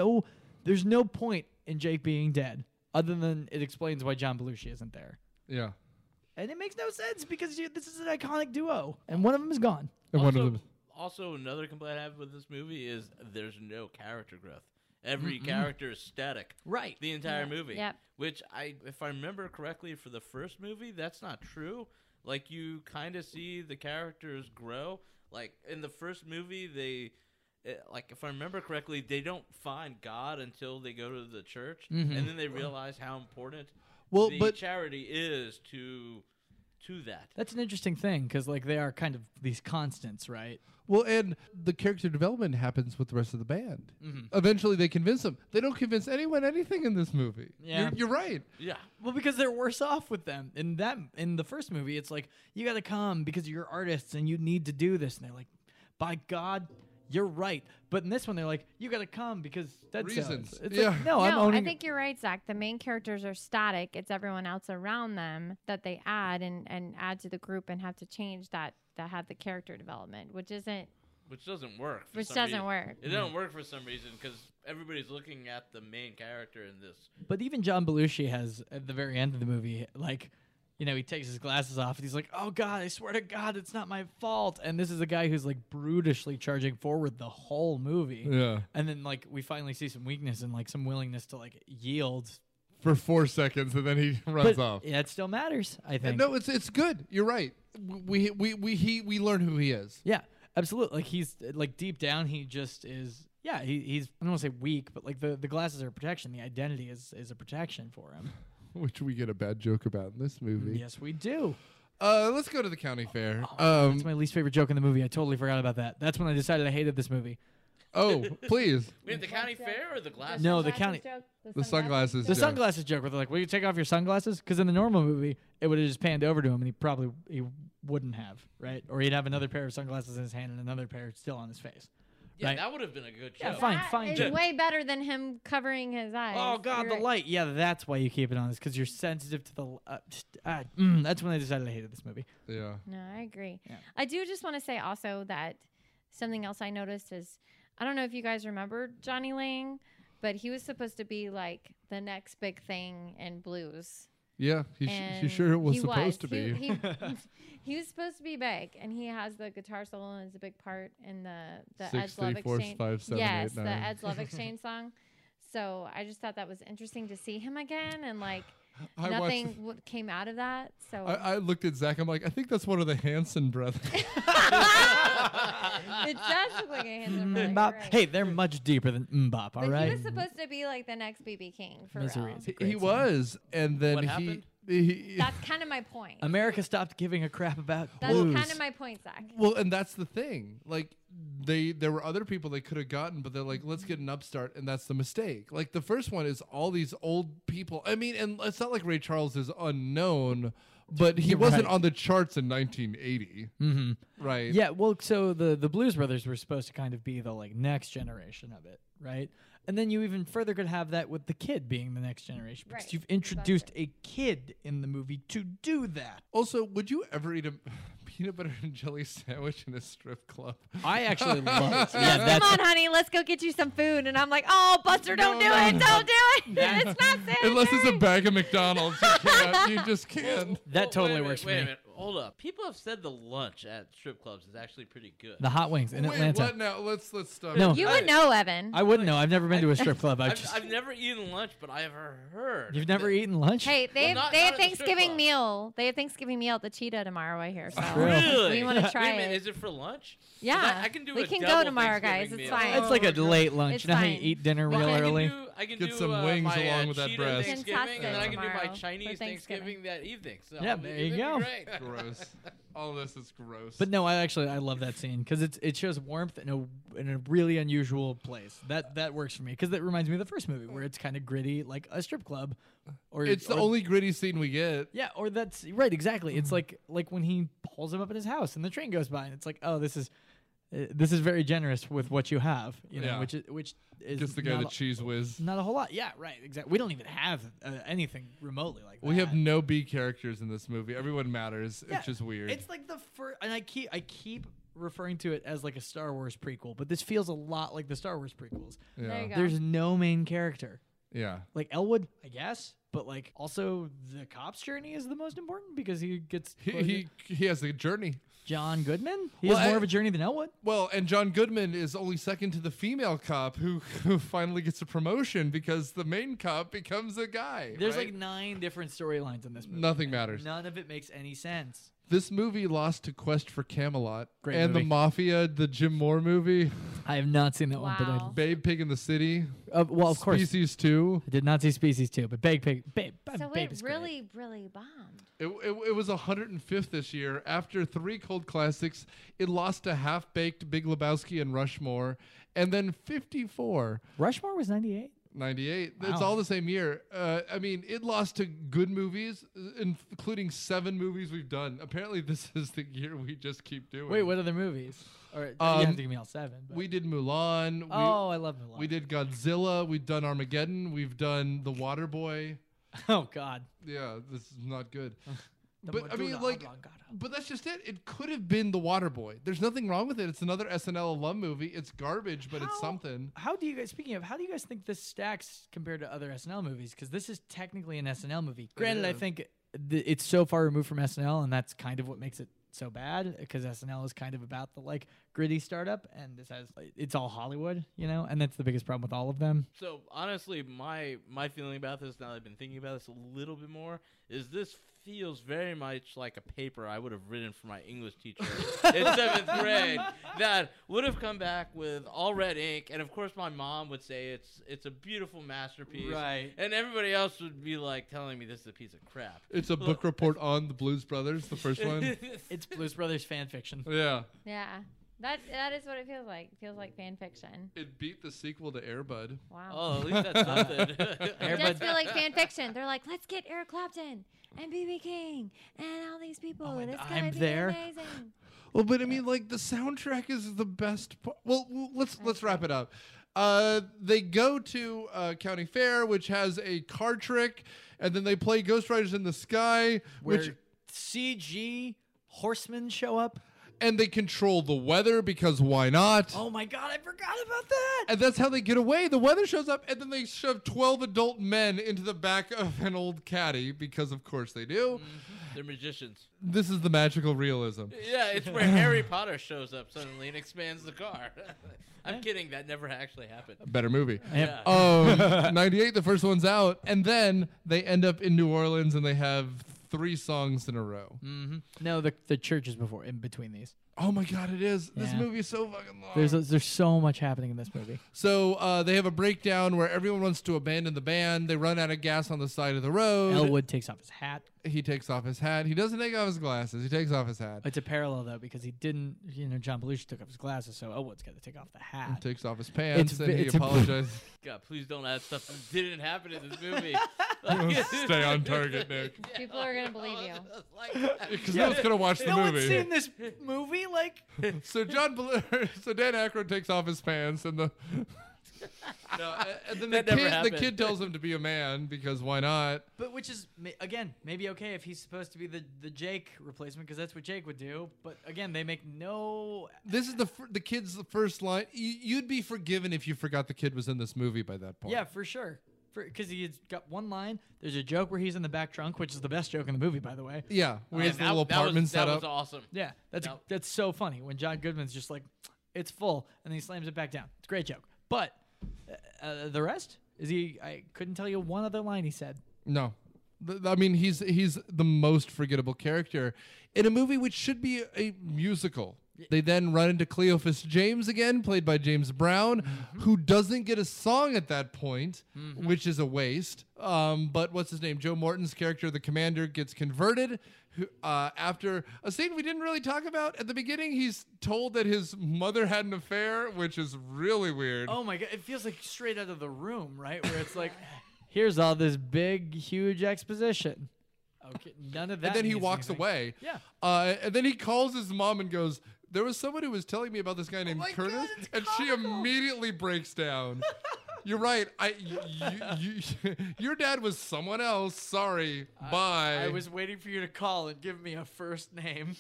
no point in Jake being dead other than it explains why John Belushi isn't there. Yeah. And it makes no sense because this is an iconic duo, and one of them is gone. And one of them. Also, another complaint I have with this movie is there's no character growth. Every character is static. Right. The entire movie. Yep. Which, if I remember correctly, for the first movie, that's not true. Like, you kind of see the characters grow. Like, in the first movie, if I remember correctly, they don't find God until they go to the church, and then they realize how important the charity is to that. That's an interesting thing because like they are kind of these constants, right? Well, and the character development happens with the rest of the band. Eventually, they convince them. They don't convince anyone anything in this movie. Yeah. You're right. Yeah. Well, because they're worse off with them. In the first movie, it's like you got to come because you're artists and you need to do this, and they're like, by God, you're right. But in this one, they're like, you got to come because that's reasons. It's Yeah. like, no, I'm No, owning I think you're right, Zach. The main characters are static. It's everyone else around them that they add and add to the group and have to change that have the character development, which doesn't work. Which doesn't work. It doesn't work for some reason because everybody's looking at the main character in this. But even John Belushi has, at the very end of the movie, like, he takes his glasses off and he's like, oh, God, I swear to God, it's not my fault. And this is a guy who's, like, brutishly charging forward the whole movie. Yeah. And then, like, we finally see some weakness and, like, some willingness to, like, yield. For 4 seconds, and then he runs off. Yeah, it still matters, I think. No, it's good. You're right. We learn who he is. Yeah, absolutely. Like, he's, like, deep down, he just is, yeah, he's, I don't want to say weak, but, like, the glasses are a protection. The identity is a protection for him. Which we get a bad joke about in this movie. Yes, we do. Let's go to the county fair. That's my least favorite joke in the movie. I totally forgot about that. That's when I decided I hated this movie. Oh, please. Wait, the county fair or the glasses? No, the county. The sunglasses. The joke. sunglasses joke where they're like, will you take off your sunglasses? Because in the normal movie, it would have just panned over to him and he wouldn't have, right? Or he'd have another pair of sunglasses in his hand and another pair still on his face. Yeah, right? that would have been a good joke. Yeah, fine. It's way better than him covering his eyes. Oh, God, You're the right. light. Yeah, that's why you keep it on. It's because you're sensitive to the... that's when I decided I hated this movie. Yeah. No, I agree. Yeah. I do just want to say also that something else I noticed is, I don't know if you guys remember Johnny Lang, but he was supposed to be like the next big thing in blues. Yeah, he And sure was he supposed to be. He was supposed to be big, and he has the guitar solo and is a big part in the 6, Ed's Love 3, 4, Exchange. 5, 7, yes, 8, the 9. Ed's Love Exchange song. So I just thought that was interesting to see him again, and like I nothing came out of that. So I looked at Zach. I'm like, I think that's one of the Hanson brothers. it does look like a Hanson brother. Mbop. Right. Hey, they're much deeper than Mbop, all But right? he was supposed to be like the next BB King for Misery real. is a great He song. was, and then What he. happened? That's kind of my point. America stopped giving a crap about That's blues. kind of my point, Zach. Well, and that's the thing. Like there were other people they could have gotten, but they're like, let's get an upstart, and that's the mistake. Like the first one is all these old people. I mean, and it's not like Ray Charles is unknown, but he wasn't on the charts in 1980. Mm-hmm. Right. Yeah, well, so the Blues Brothers were supposed to kind of be the like next generation of it, right? And then you even further could have that with the kid being the next generation because Right. you've introduced a kid in the movie to do that. Also, would you ever eat a peanut butter and jelly sandwich in a strip club? I actually love it. She goes, come on, honey, let's go get you some food. And I'm like, oh, Buster, don't do it. Don't do it. It's not sanitary. Unless it's a bag of McDonald's, you can't. You just can't. That totally works for Wait a me. minute. Hold up. People have said the lunch at strip clubs is actually pretty good. The hot wings in Wait, Atlanta. what now? Let's stop. No. You would know, Evan. I wouldn't know. I've never been to a strip club. I've never eaten lunch, but I've heard. You've never eaten lunch? Hey, they Well, have not they have at the strip Thanksgiving club. meal. They have Thanksgiving meal at the Cheetah tomorrow, I hear. So Really? we want to try Wait a minute, it. is it for lunch? 'Cause Yeah, I can do we a can double go tomorrow, guys. Thanksgiving It's meal. fine. It's like a late lunch. It's You know how you fine. eat dinner Well, real I can early? I can Get do some wings my, along with that Cheetah breast. Thanksgiving, Fantastic and then I can do my tomorrow for Chinese Thanksgiving. Thanksgiving that evening. So Yeah, it'll be- there you it'll be go. great. Gross. All this is gross. But no, I love that scene because it shows warmth in a really unusual place. That works for me because that reminds me of the first movie where it's kind of gritty like a strip club. Or it's the only gritty scene we get. Yeah, or that's right, exactly. It's like when he pulls him up at his house and the train goes by and it's like, oh, this is very generous with what you have, you know, Yeah. which is Just the guy not that cheese whiz. not a whole lot. Yeah, right, exactly. We don't even have anything remotely like that. We have no B characters in this movie. Everyone matters. Yeah, It's just weird. It's like the first, and I keep referring to it as like a Star Wars prequel, but this feels a lot like the Star Wars prequels. yeah. There you go. There's no main character. Yeah. Like Elwood, I guess, but like also the cop's journey is the most important because he gets He has a journey. John Goodman. He Well, has more I- of a journey than Elwood. Well, and John Goodman is only second to the female cop who finally gets a promotion because the main cop becomes a guy. There's right? like 9 different storylines in this movie. Nothing matters. None of it makes any sense. This movie lost to Quest for Camelot Great and movie. the Mafia, the Jim Moore movie, I have not seen that one, but Wow. Babe Pig in the City, well, of course, Species 2. I did not see Species 2, but Babe, so Babe it is great. really bombed. It was 105th this year. After 3 cult classics, it lost to Half Baked, Big Lebowski, and Rushmore, and then 54. Rushmore was 98. 98. It's Wow. all the same year. I mean, it lost to good movies, including 7 movies we've done. Apparently, this is the year we just keep doing. Wait, what other movies? Or you Um, have to give me all 7. But. We did Mulan. I love Mulan. We did Godzilla. We've done Armageddon. We've done The Waterboy. Oh God. Yeah, this is not good. The But I mean, Madonna like, Oblongata. but that's just it. It could have been The Waterboy. There's nothing wrong with it. It's another SNL alum movie. It's garbage, but it's something. How do you guys? Speaking of, how do you guys think this stacks compared to other SNL movies? Because this is technically an SNL movie. Granted, I is. think it's so far removed from SNL, and that's kind of what makes it so bad. Because SNL is kind of about the like gritty startup, and this has it's all Hollywood, you know, and that's the biggest problem with all of them. So honestly, my feeling about this, now that I've been thinking about this a little bit more, is this feels very much like a paper I would have written for my English teacher in 7th grade that would have come back with all red ink, and of course my mom would say it's a beautiful masterpiece, Right. and everybody else would be like telling me this is a piece of crap. It's a book report on the Blues Brothers, the first one. It's Blues Brothers fan fiction. Yeah. Yeah, that is what it feels like. It feels like fan fiction. It beat the sequel to Air Bud. Wow. Oh, at least that's something. It does feel like fan fiction. They're like, let's get Eric Clapton and B.B. King and all these people. Oh, and it's I'm gonna be there. amazing. Well, but I mean, like the soundtrack is the best. Well, let's wrap it up. They go to County Fair, which has a card trick, and then they play Ghost Riders in the Sky, Where which CG horsemen show up. and they control the weather because why not? Oh my God, I forgot about that. And that's how they get away. The weather shows up, and then they shove 12 adult men into the back of an old caddy because, of course, they do. They're magicians. This is the magical realism. Yeah, it's where Harry Potter shows up suddenly and expands the car. I'm kidding. That never actually happened. Better movie. Yeah. 98, the first one's out, and then they end up in New Orleans, and they have 3 songs in a row. No, the church is before, in between these. Oh my God, it is. This Yeah. movie is so fucking long. There's so much happening in this movie. So they have a breakdown where everyone wants to abandon the band. They run out of gas on the side of the road. Elwood takes off his hat. He takes off his hat. He doesn't take off his glasses. He takes off his hat. It's a parallel though because he didn't. John Belushi took off his glasses, so Elwood's got to take off the hat. Takes off his pants It's and he it's a- apologizes. God, please don't add stuff that didn't happen in this movie. Stay on target, Nick. People are gonna believe you. Because no one's gonna watch the No one's movie. seen this movie. Like, So Dan Aykroyd takes off his pants and the. No, and then That never the happened. kid tells him to be a man because why not? but which is again maybe okay if he's supposed to be the Jake replacement because that's what Jake would do. But again, they make no. This is the kid's first line. You'd be forgiven if you forgot the kid was in this movie by that point. Yeah, for sure. Because he's got one line. There's a joke where he's in the back trunk, which is the best joke in the movie, by the way. Yeah, where he has the little apartment set that up. was awesome. Yeah, that's No. that's so funny when John Goodman's just like, it's full, and then he slams it back down. It's a great joke. But the rest is he? I couldn't tell you one other line he said. No. I mean, he's the most forgettable character in a movie which should be a musical. They then run into Cleophas James again, played by James Brown, who doesn't get a song at that point, which is a waste. But what's his name? Joe Morton's character, the commander, gets converted after a scene we didn't really talk about. At the beginning, he's told that his mother had an affair, which is really weird. Oh my god, it feels like straight out of The Room, right? Where it's like, here's all this big, huge exposition. Okay, none of that. And then he means walks anything. away. Yeah. And then he calls his mom and goes, there was someone who was telling me about this guy named my Curtis, God, it's and she comical. immediately breaks down. You're right. Your dad was someone else. Sorry. Bye. I was waiting for you to call and give me a first name.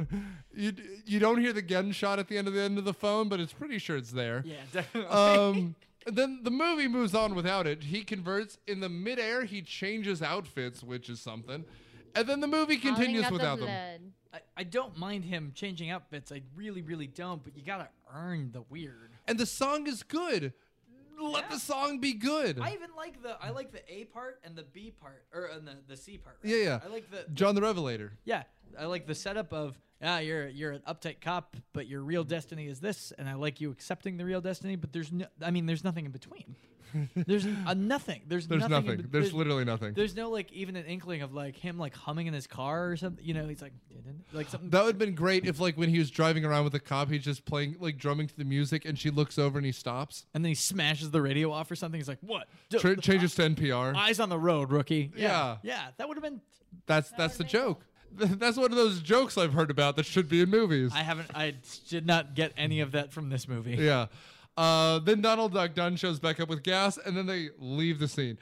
You don't hear the gunshot at the end of the phone, but it's pretty sure it's there. Yeah, definitely. Then the movie moves on without it. He converts in the midair. He changes outfits, which is something. And then the movie continues without them. I don't mind him changing outfits. I really, really don't. But you gotta earn the weird. And the song is good. Let the song be good. I even like the A part and the B part and the C part. Right? Yeah. I like the John the Revelator. Yeah, I like the setup of you're an uptight cop, but your real destiny is this, and I like you accepting the real destiny, but there's nothing in between. There's nothing. There's nothing. There's literally nothing. There's no like even an inkling of like him like humming in his car or something. He's like something. That would have been great if, like, when he was driving around with the cop, he's just playing, like, drumming to the music, and she looks over and he stops. And then he smashes the radio off or something. He's like, "What? Changes to NPR. Eyes on the road, rookie." Yeah. Yeah. That would have been. That's the joke. That's one of those jokes I've heard about that should be in movies. I did not get any of that from this movie. Yeah. Then Donald Duck Dunn shows back up with gas, and then they leave the scene.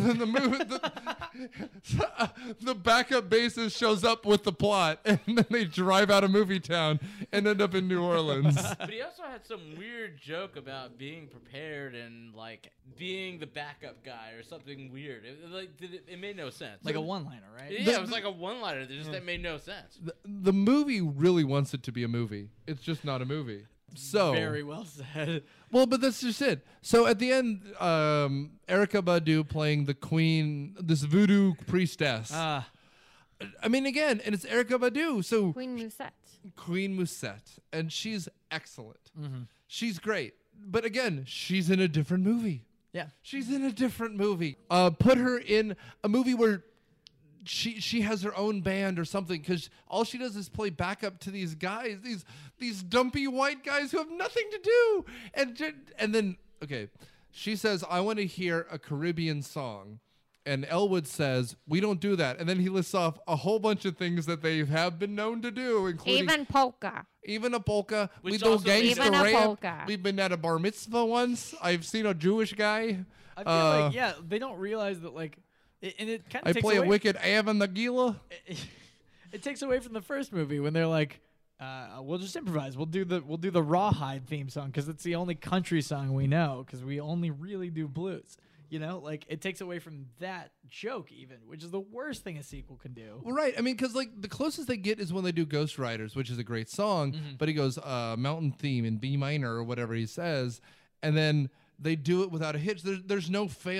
The backup bassist shows up with the plot, and then they drive out of movie town and end up in New Orleans. But he also had some weird joke about being prepared and like being the backup guy or something weird. It made no sense. Like a one-liner, right? Yeah, it was like a one-liner that made no sense. The movie really wants it to be a movie. It's just not a movie. So Very well said. Well, but that's just it. So at the end, Erykah Badu playing the queen, this voodoo priestess. I mean, again, and it's Erykah Badu. So Queen Musette. Queen Musette, and she's excellent. She's great. But again, she's in a different movie. Yeah. She's in a different movie. Put her in a movie where she has her own band or something, because all she does is play backup to these guys, these dumpy white guys who have nothing to do. And then, okay, she says, I want to hear a Caribbean song. And Elwood says, we don't do that. And then he lists off a whole bunch of things that they have been known to do, including Even polka. even a polka. Which We do also- gangster Even a rap. polka. We've been at a bar mitzvah once. I've seen a Jewish guy. I feel like, yeah, they don't realize that, like, and it kind I of takes play away. a wicked Av the Gila. It takes away from the first movie when they're like, we'll just improvise. We'll do the Rawhide theme song because it's the only country song we know because we only really do blues. Like it takes away from that joke even, which is the worst thing a sequel can do. Well, right. I mean, because like the closest they get is when they do Ghost Riders, which is a great song, but he goes mountain theme in B minor or whatever he says, and then they do it without a hitch. There's no failing.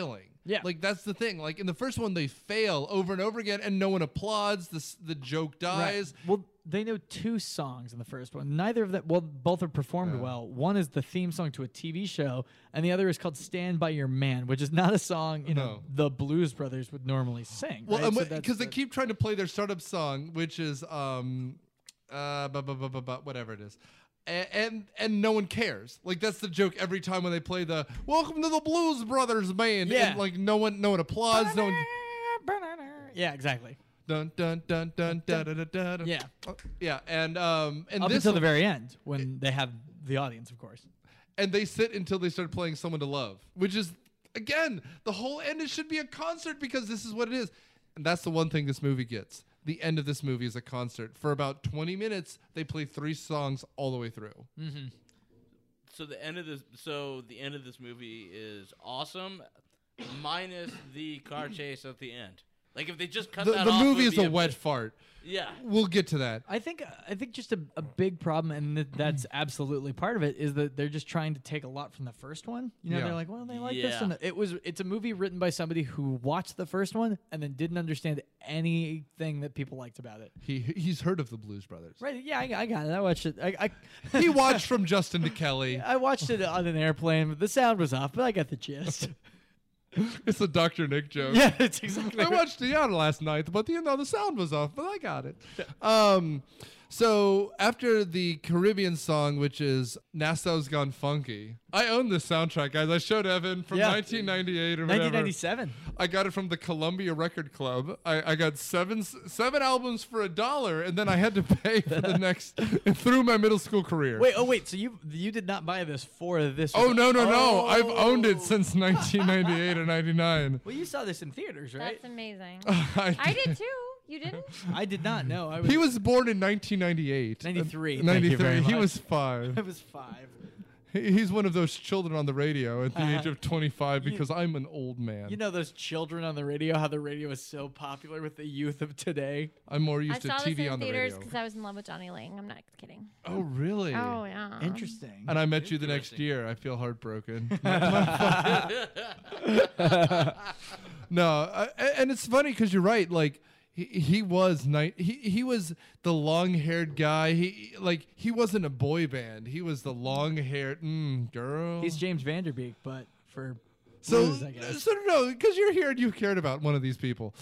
Yeah. Like, that's the thing. Like, in the first one, they fail over and over again, and no one applauds. The joke dies. Right. Well, they know 2 songs in the first one. Neither of them, well, both are performed well. One is the theme song to a TV show, and the other is called Stand By Your Man, which is not a song, the Blues Brothers would normally sing. Well, right? because they keep trying to play their startup song, which is whatever it is. And no one cares. Like, that's the joke every time when they play the "Welcome to the Blues Brothers Band." Yeah. And, like, no one applauds. No one. Yeah, exactly. Dun dun dun dun da da da da. Yeah. Yeah, and Up this until the very end, when they have the audience, of course. and they sit until they start playing "Someone to Love," which is, again, the whole end. It should be a concert because this is what it is, and that's the one thing this movie gets. The end of this movie is a concert. For about 20 minutes, they play 3 songs all the way through. Mm-hmm. So the end of this movie is awesome, minus the car chase at the end. Like, if they just cut that The off, movie it is would a be wet fart. Yeah. We'll get to that. I think just a big problem, and that's absolutely part of it, is that they're just trying to take a lot from the first one. Yeah. They're like, well, they like this, Yeah. and it's a movie written by somebody who watched the first one and then didn't understand anything that people liked about it. He's heard of the Blues Brothers. Right? Yeah, I got it. I watched it. He watched From Justin to Kelly. I watched it on an airplane, but the sound was off. But I got the gist. It's a Dr. Nick joke. Yeah, it's exactly. I watched Diana last night, but the sound was off, but I got it. So after the Caribbean song, which is Nassau's Gone Funky, I own this soundtrack, guys. I showed Evan from 1998 or whatever. 1997. I got it from the Columbia Record Club. I got seven albums for $1, and then I had to pay for the next through my middle school career. Wait. So you did not buy this for this? Oh, no. I've owned it since 1998 or 99. Well, you saw this in theaters, right? That's amazing. I I did too. You didn't? I did not know. He was born in 1998. 93. Thank you 93. very He much. was 5. I was 5. He's one of those children on the radio at the age of 25 because I'm an old man. You know those children on the radio, how the radio is so popular with the youth of today? I'm more I used to saw this TV in on the theaters radio. because I was in love with Johnny Lang. I'm not kidding. Oh, really? Oh, yeah. Interesting. And I met you the next year. I feel heartbroken. No, and it's funny because you're right. Like he was he was the long-haired guy. He wasn't a boy band. He was the long-haired girl. He's James Vanderbeek, but for so blues, I guess. so no, because you're here and you cared about one of these people.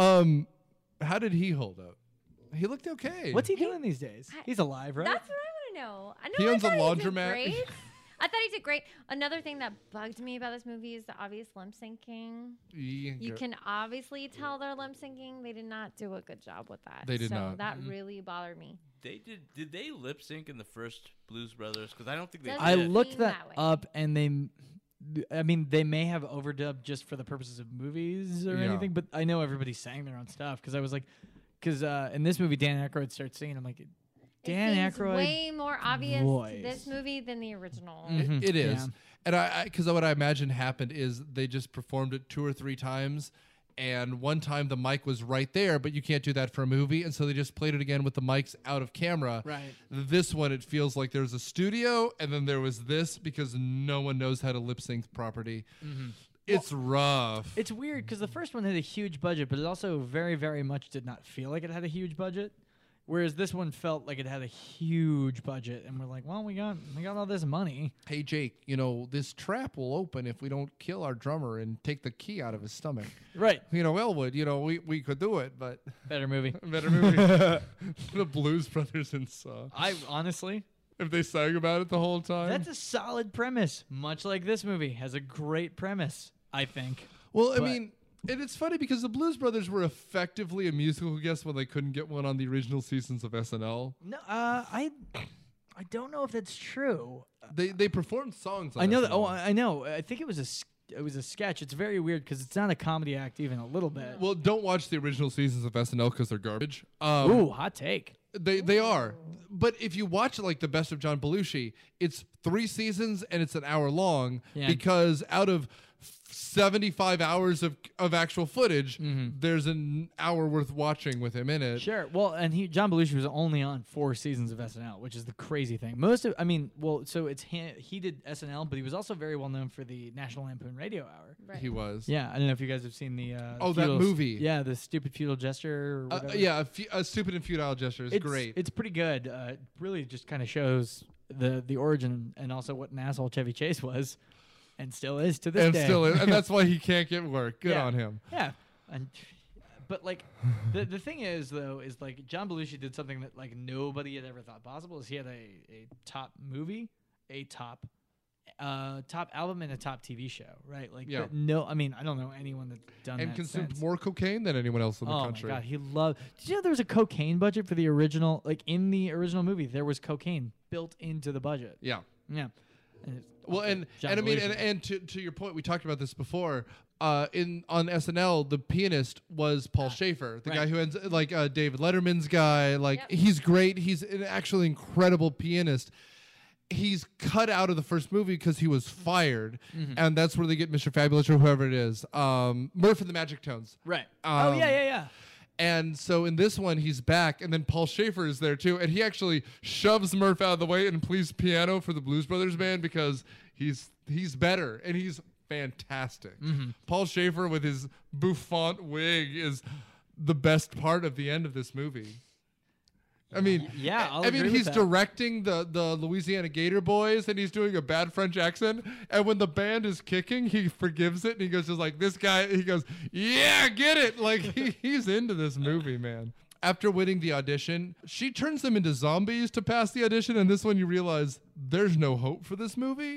How did he hold up? He looked okay. What's he doing these days? He's alive, right? That's what I want to know. I know He I owns a thought he did laundromat. great. I thought he did great. Another thing that bugged me about this movie is the obvious lip syncing. You can obviously tell they're lip syncing. They did not do a good job with that. They did so not. that really bothered me. Did they lip sync in the first Blues Brothers? Because I don't think they Doesn't I did. looked seem that that way. up, and they may have overdubbed just for the purposes of movies or Yeah. anything, but I know everybody sang their own stuff because I was like, in this movie Dan Aykroyd starts singing, I'm like, Dan it seems Aykroyd way more obvious voice. to this movie than the original. It is. Yeah. And I because what I imagine happened is they just performed it 2 or 3 times, and one time the mic was right there, but you can't do that for a movie, and so they just played it again with the mics out of camera. Right. This one, it feels like there's a studio, and then there was this because no one knows how to lip sync properly. It's rough. It's weird because the first one had a huge budget, but it also very, very much did not feel like it had a huge budget. Whereas this one felt like it had a huge budget, and we're like, well, we got all this money. Hey, Jake, this trap will open if we don't kill our drummer and take the key out of his stomach. Right. Elwood, we could do it, but Better movie. better movie. The Blues Brothers and Saw. I honestly, If they sang about it the whole time. that's a solid premise. Much like this movie has a great premise, I think. Well, I But- mean, and it's funny because the Blues Brothers were effectively a musical guest when they couldn't get one on the original seasons of SNL. No, I don't know if that's true. They performed songs on I know that. SNL. Oh, I know. I think it was a sketch. It's very weird because it's not a comedy act even a little bit. Well, don't watch the original seasons of SNL because they're garbage. Ooh, hot take. They are. But if you watch like the best of John Belushi, it's 3 seasons and it's an hour long Yeah. because out of 75 hours of actual footage, there's an hour worth watching with him in it. Sure. Well, and John Belushi was only on 4 seasons of SNL, which is the crazy thing. So it's he did SNL, but he was also very well known for the National Lampoon Radio Hour. Right. He was. Yeah, I don't know if you guys have seen the that movie. Yeah, the stupid feudal gesture. Or whatever. Yeah, a stupid and futile gesture is great. It's pretty good. It really just kind of shows the origin and also what an asshole Chevy Chase was. And still is to this day. And that's why he can't get work. Good on him. Yeah. But like the thing is though is like John Belushi did something that like nobody had ever thought possible. Is he had a top movie, a top album, and a top TV show, right? Like yeah. No, I mean I don't know anyone that's done and that consumed since. more cocaine than anyone else in the country. Oh my god, he loved. Did you know there was a cocaine budget for the original? Like in the original movie, there was cocaine built into the budget. Yeah. Yeah. And well, and I mean, and to your point, we talked about this before. On SNL, the pianist was Paul Schaefer, the guy who ends like David Letterman's guy. Like he's great. He's an actually incredible pianist. He's cut out of the first movie because he was fired, and that's where they get Mr. Fabulous or whoever it is, Murph and the Magic Tones. Right. Yeah. And so in this one, he's back, and then Paul Schaefer is there too, and he actually shoves Murph out of the way and plays piano for the Blues Brothers band because he's better and he's fantastic. Paul Schaefer with his bouffant wig is the best part of the end of this movie. I mean, he's directing the Louisiana Gator Boys, and he's doing a bad French accent. And when the band is kicking, he forgives it, and he goes just like this guy. He goes, "Yeah, get it!" Like he's into this movie, man. After winning the audition, she turns them into zombies to pass the audition. And this one, you realize there's no hope for this movie.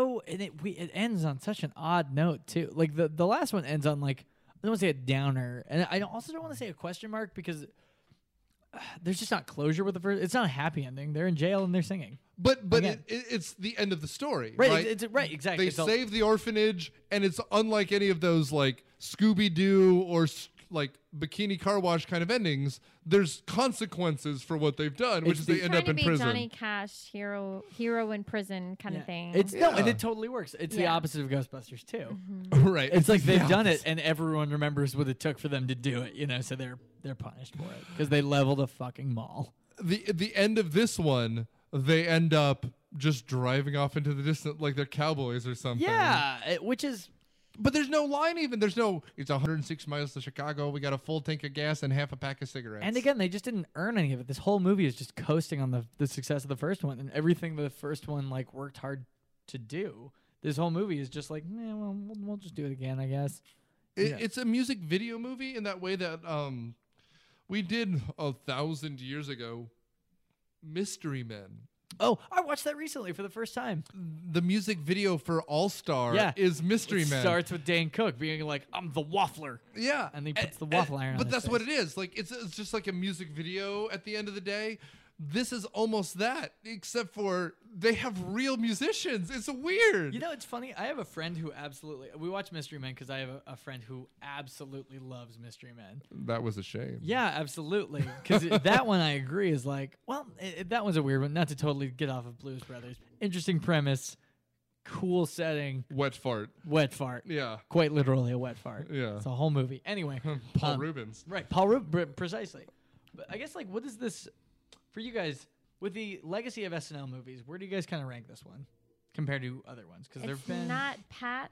It ends on such an odd note too. Like the last one ends on like I don't want to say a downer, and I also don't want to say a question mark because. There's just not closure with the first. It's not a happy ending. They're in jail and they're singing. But it's the end of the story, right? Right, it's right, exactly. They save the orphanage, and it's unlike any of those like Scooby-Doo or like Bikini Car Wash kind of endings. There's consequences for what they've done, which is they end up in prison. Johnny Cash, hero in prison kind of thing. And it totally works. It's the opposite of Ghostbusters too. Right. It's like they've done it, and everyone remembers what it took for them to do it. You know, so they're punished for it because they leveled a fucking mall. The end of this one, they end up just driving off into the distance like they're cowboys or something. Yeah, which is. But there's no line even. There's no, it's 106 miles to Chicago. We got a full tank of gas and half a pack of cigarettes. And again, they just didn't earn any of it. This whole movie is just coasting on the success of the first one. And everything the first one like worked hard to do. This whole movie is just like, we'll just do it again, I guess. It's a music video movie in that way that we did 1,000 years ago, Mystery Men. Oh, I watched that recently for the first time. The music video for All-Star is Mystery Men. It starts with Dane Cook being like, I'm the waffler. Yeah. And he puts the waffle iron on But his that's face. what it is. Like it's just like a music video at the end of the day. This is almost that, except for they have real musicians. It's weird. You know, it's funny. I have a friend who we watch Mystery Men because I have a friend who absolutely loves Mystery Men. That was a shame. Yeah, absolutely. Because that one I agree is like, well, that one's a weird one. Not to totally get off of Blues Brothers. Interesting premise, cool setting. Wet fart. Wet fart. Yeah. Quite literally a wet fart. Yeah. It's a whole movie. Anyway. Paul Rubens. Right. Paul Rubens. Precisely. But I guess, like, what is this... For you guys, with the legacy of SNL movies, where do you guys kind of rank this one compared to other ones? Because there've been not Pat.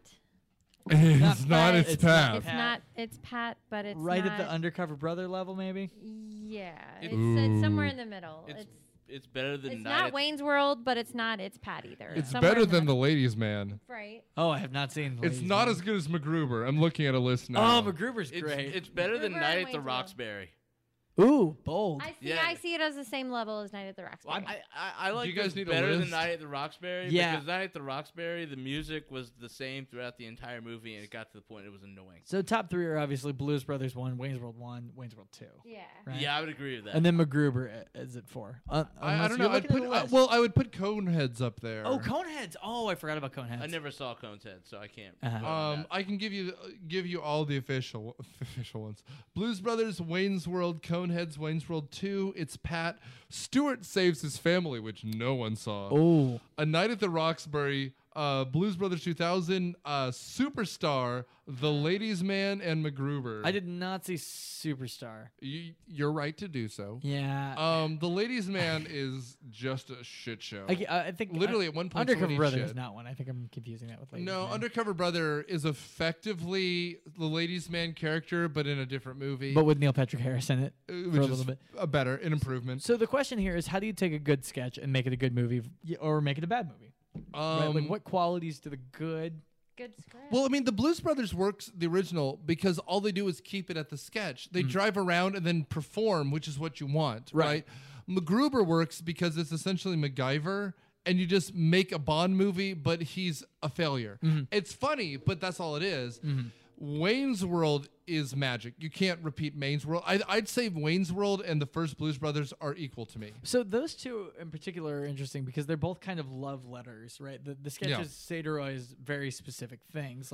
It's not. It's Pat. It's not. It's Pat, but it's right not, at the Undercover Brother level, maybe. Yeah, it's somewhere in the middle. It's better than. It's not Wayne's World, but it's not. It's Pat either. It's better than The Ladies' Man. Right. Oh, I have not seen. It's not as good as MacGruber. I'm looking at a list now. Oh, MacGruber's great. It's better than MacGruber Night and at the Wayne's World. Roxbury. Ooh, bold. I see it as the same level as Night at the Roxbury. I like you guys need a better than list? Night at the Roxbury. Yeah. Because Night at the Roxbury, the music was the same throughout the entire movie, and it got to the point it was annoying. So top three are obviously Blues Brothers 1, Wayne's World 1, Wayne's World 2. Yeah. Right? Yeah, I would agree with that. And then MacGruber is at 4. I don't know. I would put Coneheads up there. Oh, Coneheads. Oh, I forgot about Coneheads. I never saw Cone's Head, so I can't. I can give you all the official ones. Blues Brothers, Wayne's World, Coneheads, Wayne's World 2. It's Pat. Stewart Saves His Family, which no one saw. Oh. A Night at the Roxbury, Blues Brothers 2000, Superstar, The Ladies Man, and MacGruber. I did not see Superstar. You're right to do so. Yeah. The Ladies Man is just a shit show. I think literally at one point Undercover somebody Brother shit. is not one. I think I'm confusing that with Ladies No, Man. Undercover Brother is effectively the Ladies Man character, but in a different movie. But with Neil Patrick Harris in it for which a is little bit. an improvement. So the question here is, how do you take a good sketch and make it a good movie, or make it a bad movie? Right? Like, what qualities do the good? Good script. Well, I mean, the Blues Brothers works the original because all they do is keep it at the sketch. They drive around and then perform, which is what you want, right? MacGruber works because it's essentially MacGyver, and you just make a Bond movie, but he's a failure. It's funny, but that's all it is. Wayne's World is magic. You can't repeat Wayne's World. I'd say Wayne's World and the first Blues Brothers are equal to me. So those two in particular are interesting because they're both kind of love letters, right? The sketches satirize very specific things,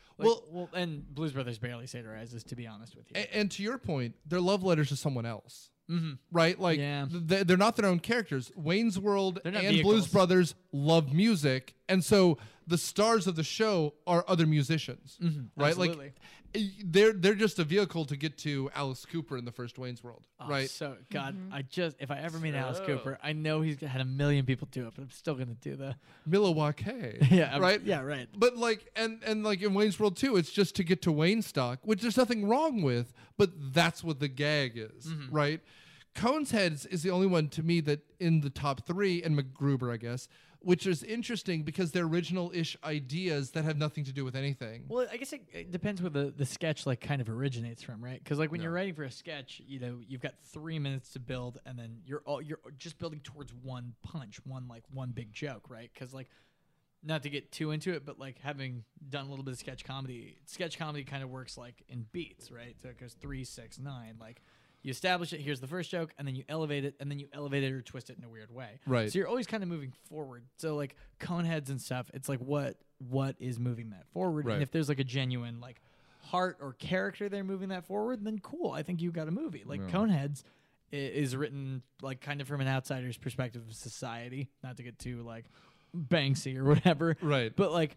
well, and Blues Brothers barely satirizes, to be honest with you. And to your point, they're love letters to someone else. Right? Like, they're not their own characters. Wayne's World and vehicles. Blues Brothers love music, and so the stars of the show are other musicians, right? Absolutely. Like, they're just a vehicle to get to Alice Cooper in the first Wayne's World, right? So, God, if I ever meet Alice Cooper, I know he's had a million people do it, but I'm still going to do the Milwaukee, right? Yeah, right. But like, and like in Wayne's World 2, it's just to get to Wayne Stock, which there's nothing wrong with, but that's what the gag is, right? Coneheads is the only one to me that in the top 3, and MacGruber, I guess, which is interesting because they're original-ish ideas that have nothing to do with anything. Well, I guess it depends where the sketch like kind of originates from, right? Because like when you're writing for a sketch, you've got 3 minutes to build, and then you're just building towards one punch, one big joke, right? Because like, not to get too into it, but like having done a little bit of sketch comedy kind of works like in beats, right? So it goes 3, 6, 9, like. You establish it, here's the first joke, and then you elevate it, and then you elevate it or twist it in a weird way. Right. So you're always kind of moving forward. So like Coneheads and stuff, it's like what is moving that forward? Right. And if there's like a genuine like heart or character there moving that forward, then cool. I think you got a movie. Like Coneheads is written like kind of from an outsider's perspective of society, not to get too like Banksy or whatever. Right. But like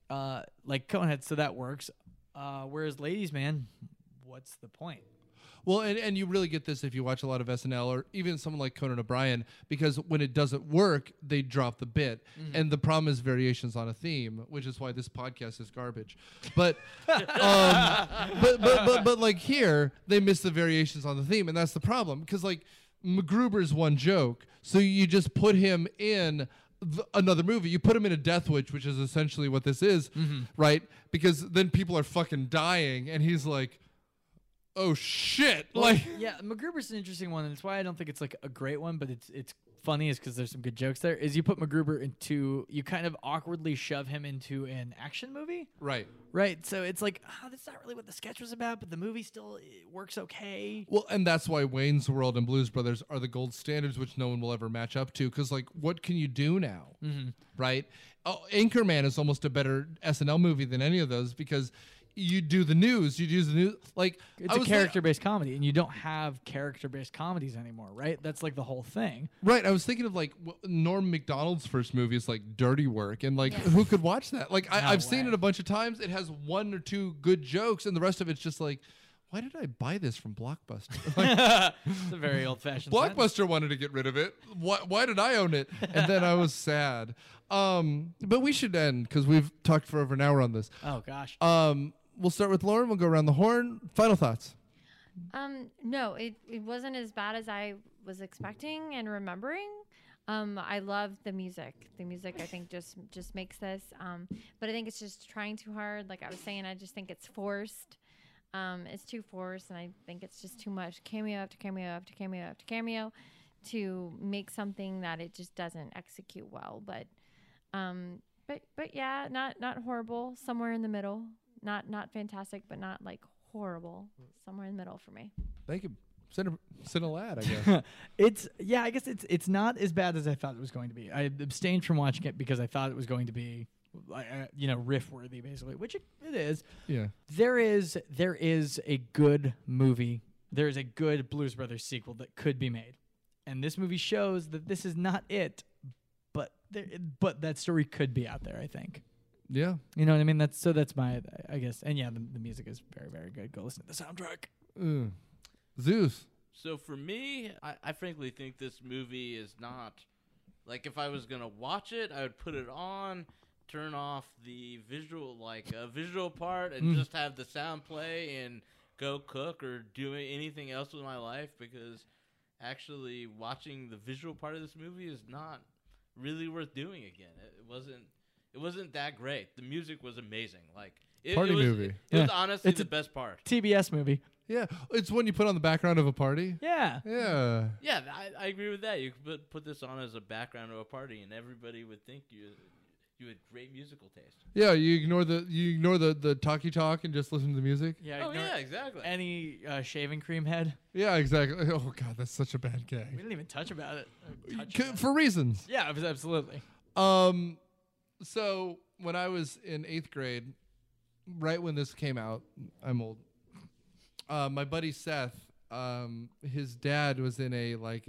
Coneheads, so that works. Whereas Ladies Man, what's the point? Well, and you really get this if you watch a lot of SNL or even someone like Conan O'Brien, because when it doesn't work, they drop the bit. And the problem is variations on a theme, which is why this podcast is garbage. But but like here, they miss the variations on the theme, and that's the problem. Because like MacGruber's one joke, so you just put him in another movie. You put him in a Death Wish, which is essentially what this is, right? Because then people are fucking dying, and he's like, oh shit! Like, yeah, MacGruber's an interesting one, and it's why I don't think it's like a great one, but it's funny is because there's some good jokes there. Is you put MacGruber you kind of awkwardly shove him into an action movie, right? So it's like, that's not really what the sketch was about, but the movie still works okay. Well, and that's why Wayne's World and Blues Brothers are the gold standards, which no one will ever match up to. Because like, what can you do now, right? Oh, Anchorman is almost a better SNL movie than any of those because. You do the news. Like it's a character-based comedy, and you don't have character-based comedies anymore, right? That's like the whole thing, right? I was thinking of like Norm Macdonald's first movie is like Dirty Work, and like who could watch that? Like I've seen it a bunch of times. It has 1 or 2 good jokes, and the rest of it's just like, why did I buy this from Blockbuster? Like, it's a very old-fashioned. Blockbuster wanted to get rid of it. Why did I own it? And then I was sad. But we should end because we've talked for over an hour on this. Oh gosh. We'll start with Lauren. We'll go around the horn. Final thoughts. No, it wasn't as bad as I was expecting and remembering. I love the music. The music, I think, just makes this. But I think it's just trying too hard. Like I was saying, I just think it's forced. It's too forced, and I think it's just too much cameo after cameo after cameo after cameo to make something that it just doesn't execute well. But yeah, not horrible. Somewhere in the middle. Not fantastic, but not like horrible. Somewhere in the middle for me. Thank you. Cinelad, I guess. I guess it's not as bad as I thought it was going to be. I abstained from watching it because I thought it was going to be, riff worthy basically, which it is. Yeah. There is a good movie. There is a good Blues Brothers sequel that could be made, and this movie shows that this is not it. but that story could be out there. I think. Yeah. You know what I mean? That's my, I guess. And yeah, the music is very, very good. Go listen to the soundtrack. Zeus. So for me, I frankly think this movie is not, like, if I was going to watch it, I would put it on, turn off the visual part, and just have the sound play and go cook or do anything else with my life, because actually watching the visual part of this movie is not really worth doing again. It wasn't that great. The music was amazing. Like Party it was, movie. It was Yeah. honestly It's the a best part. TBS movie. Yeah, it's one you put on the background of a party. Yeah. Yeah. Yeah, I agree with that. You could put this on as a background of a party, and everybody would think you had great musical taste. Yeah, you ignore the talkie talk and just listen to the music. Yeah. Oh ignore yeah, exactly. Any shaving cream head. Yeah, exactly. Oh god, that's such a bad We gag. didn't even touch about it. For reasons. Yeah, absolutely. So when I was in 8th grade, right when this came out, I'm old. My buddy Seth, his dad was in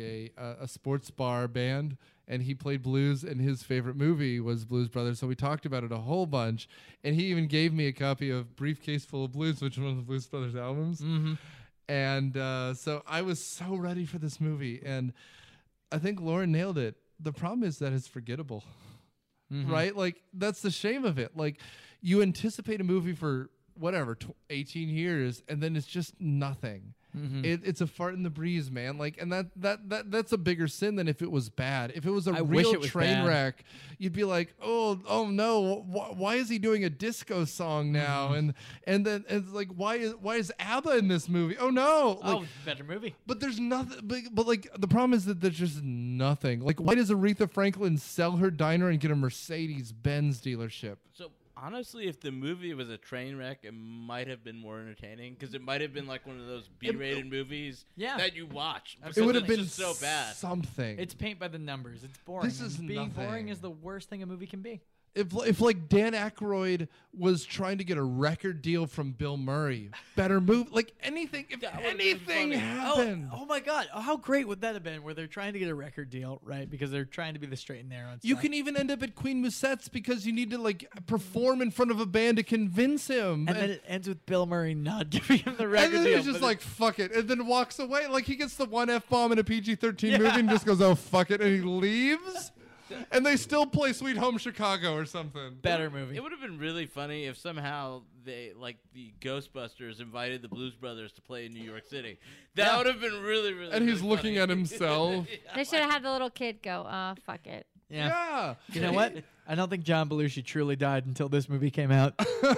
a sports bar band, and he played blues, and his favorite movie was Blues Brothers. So we talked about it a whole bunch, and he even gave me a copy of Briefcase Full of Blues, which was one of the Blues Brothers albums. Mm-hmm. And so I was so ready for this movie, and I think Lauren nailed it. The problem is that it's forgettable, right? Like, that's the shame of it. Like, you anticipate a movie for whatever 18 years, and then it's just nothing. It's a fart in the breeze, man. Like, and that's a bigger sin than if it was bad. If it was a I wish real it was train bad. wreck, you'd be like, oh no, why is he doing a disco song now? And then it's like, why is ABBA in this movie? Oh no, like, Better movie. but there's nothing. But like, the problem is that there's just nothing. Like, why does Aretha Franklin sell her diner and get a Mercedes-Benz dealership? So honestly, if the movie was a train wreck, it might have been more entertaining, because it might have been like one of those B-rated movies that you watch. It would have because been it's just so bad. something. It's paint by the numbers. It's boring. This is and being boring nothing. is the worst thing a movie can be. If like Dan Aykroyd was trying to get a record deal from Bill Murray, better move. Like anything, if That would've been anything funny. happened. Oh my God! Oh, how great would that have been? Where they're trying to get a record deal, right? Because they're trying to be the straight and narrow. And You stuff. can even end up at Queen Musette's because you need to like perform in front of a band to convince him. and then it ends with Bill Murray not giving him the record And then deal. he's just but like, fuck it. And then walks away. Like, he gets the one F-bomb in a PG-13 movie and just goes, oh, fuck it. And he leaves. And they still play Sweet Home Chicago or something. better movie. It would have been really funny if somehow the Ghostbusters invited the Blues Brothers to play in New York City. That would have been really, really. And he's really looking funny. at himself. They should have had the little kid go, oh, fuck it. Yeah. You know what? I don't think John Belushi truly died until this movie came out.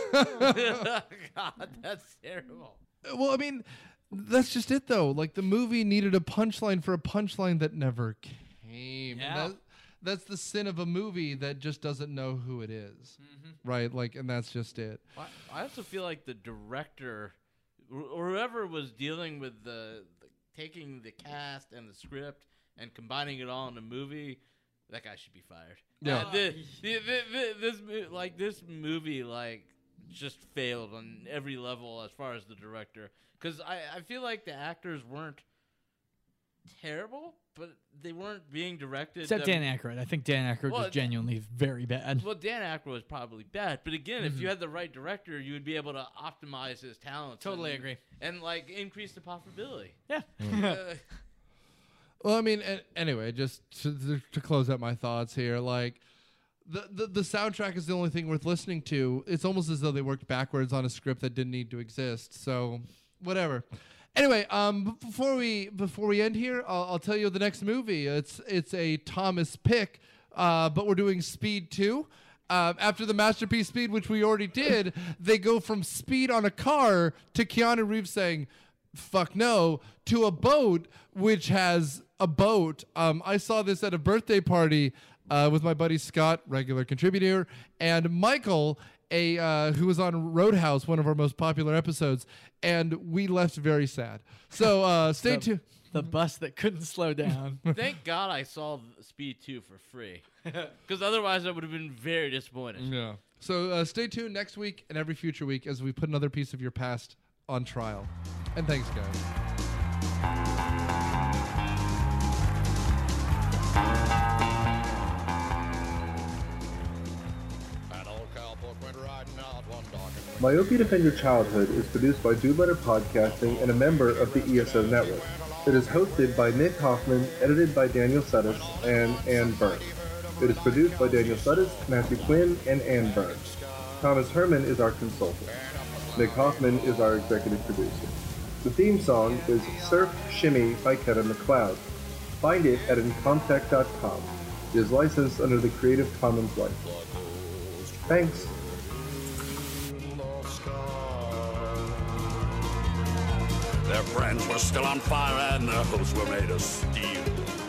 God, that's terrible. Well, I mean, that's just it, though. Like, the movie needed a punchline for a punchline that never came. Yeah. And that's the sin of a movie that just doesn't know who it is. Right? Like, and that's just it. I also feel like the director, or whoever was dealing with the taking the cast and the script and combining it all in a movie, that guy should be fired. Yeah. This movie just failed on every level as far as the director, because I feel like the actors weren't terrible, but they weren't being directed. Except Dan Aykroyd. I think Dan Aykroyd was genuinely very bad. Well, Dan Aykroyd was probably bad, but again, if you had the right director, you would be able to optimize his talents. Totally and, agree. And increase the profitability. Yeah. Well, I mean, anyway, just to close out my thoughts here, like, the soundtrack is the only thing worth listening to. It's almost as though they worked backwards on a script that didn't need to exist. So, whatever. Anyway, before we end here, I'll tell you the next movie. It's a Thomas pick, but we're doing Speed 2. After the masterpiece Speed, which we already did, they go from Speed on a car to Keanu Reeves saying, fuck no, to a boat, which has a boat. I saw this at a birthday party with my buddy Scott, regular contributor, and Michael, who was on Roadhouse, one of our most popular episodes, and we left very sad. So stay tuned. The bus that couldn't slow down. Thank God I saw Speed 2 for free, because otherwise I would have been very disappointed. Yeah. So stay tuned next week and every future week as we put another piece of your past on trial. And thanks, guys. Myopia Defend Your Childhood is produced by Do Better Podcasting and a member of the ESO Network. It is hosted by Nick Hoffman, edited by Daniel Sudis and Ann Burns. It is produced by Daniel Sudis, Matthew Quinn, and Ann Burns. Thomas Herman is our consultant. Nick Hoffman is our executive producer. The theme song is Surf Shimmy by Kevin MacLeod. Find it at incomptech.com. It is licensed under the Creative Commons license. Thanks. Their friends were still on fire and their hopes were made of steel.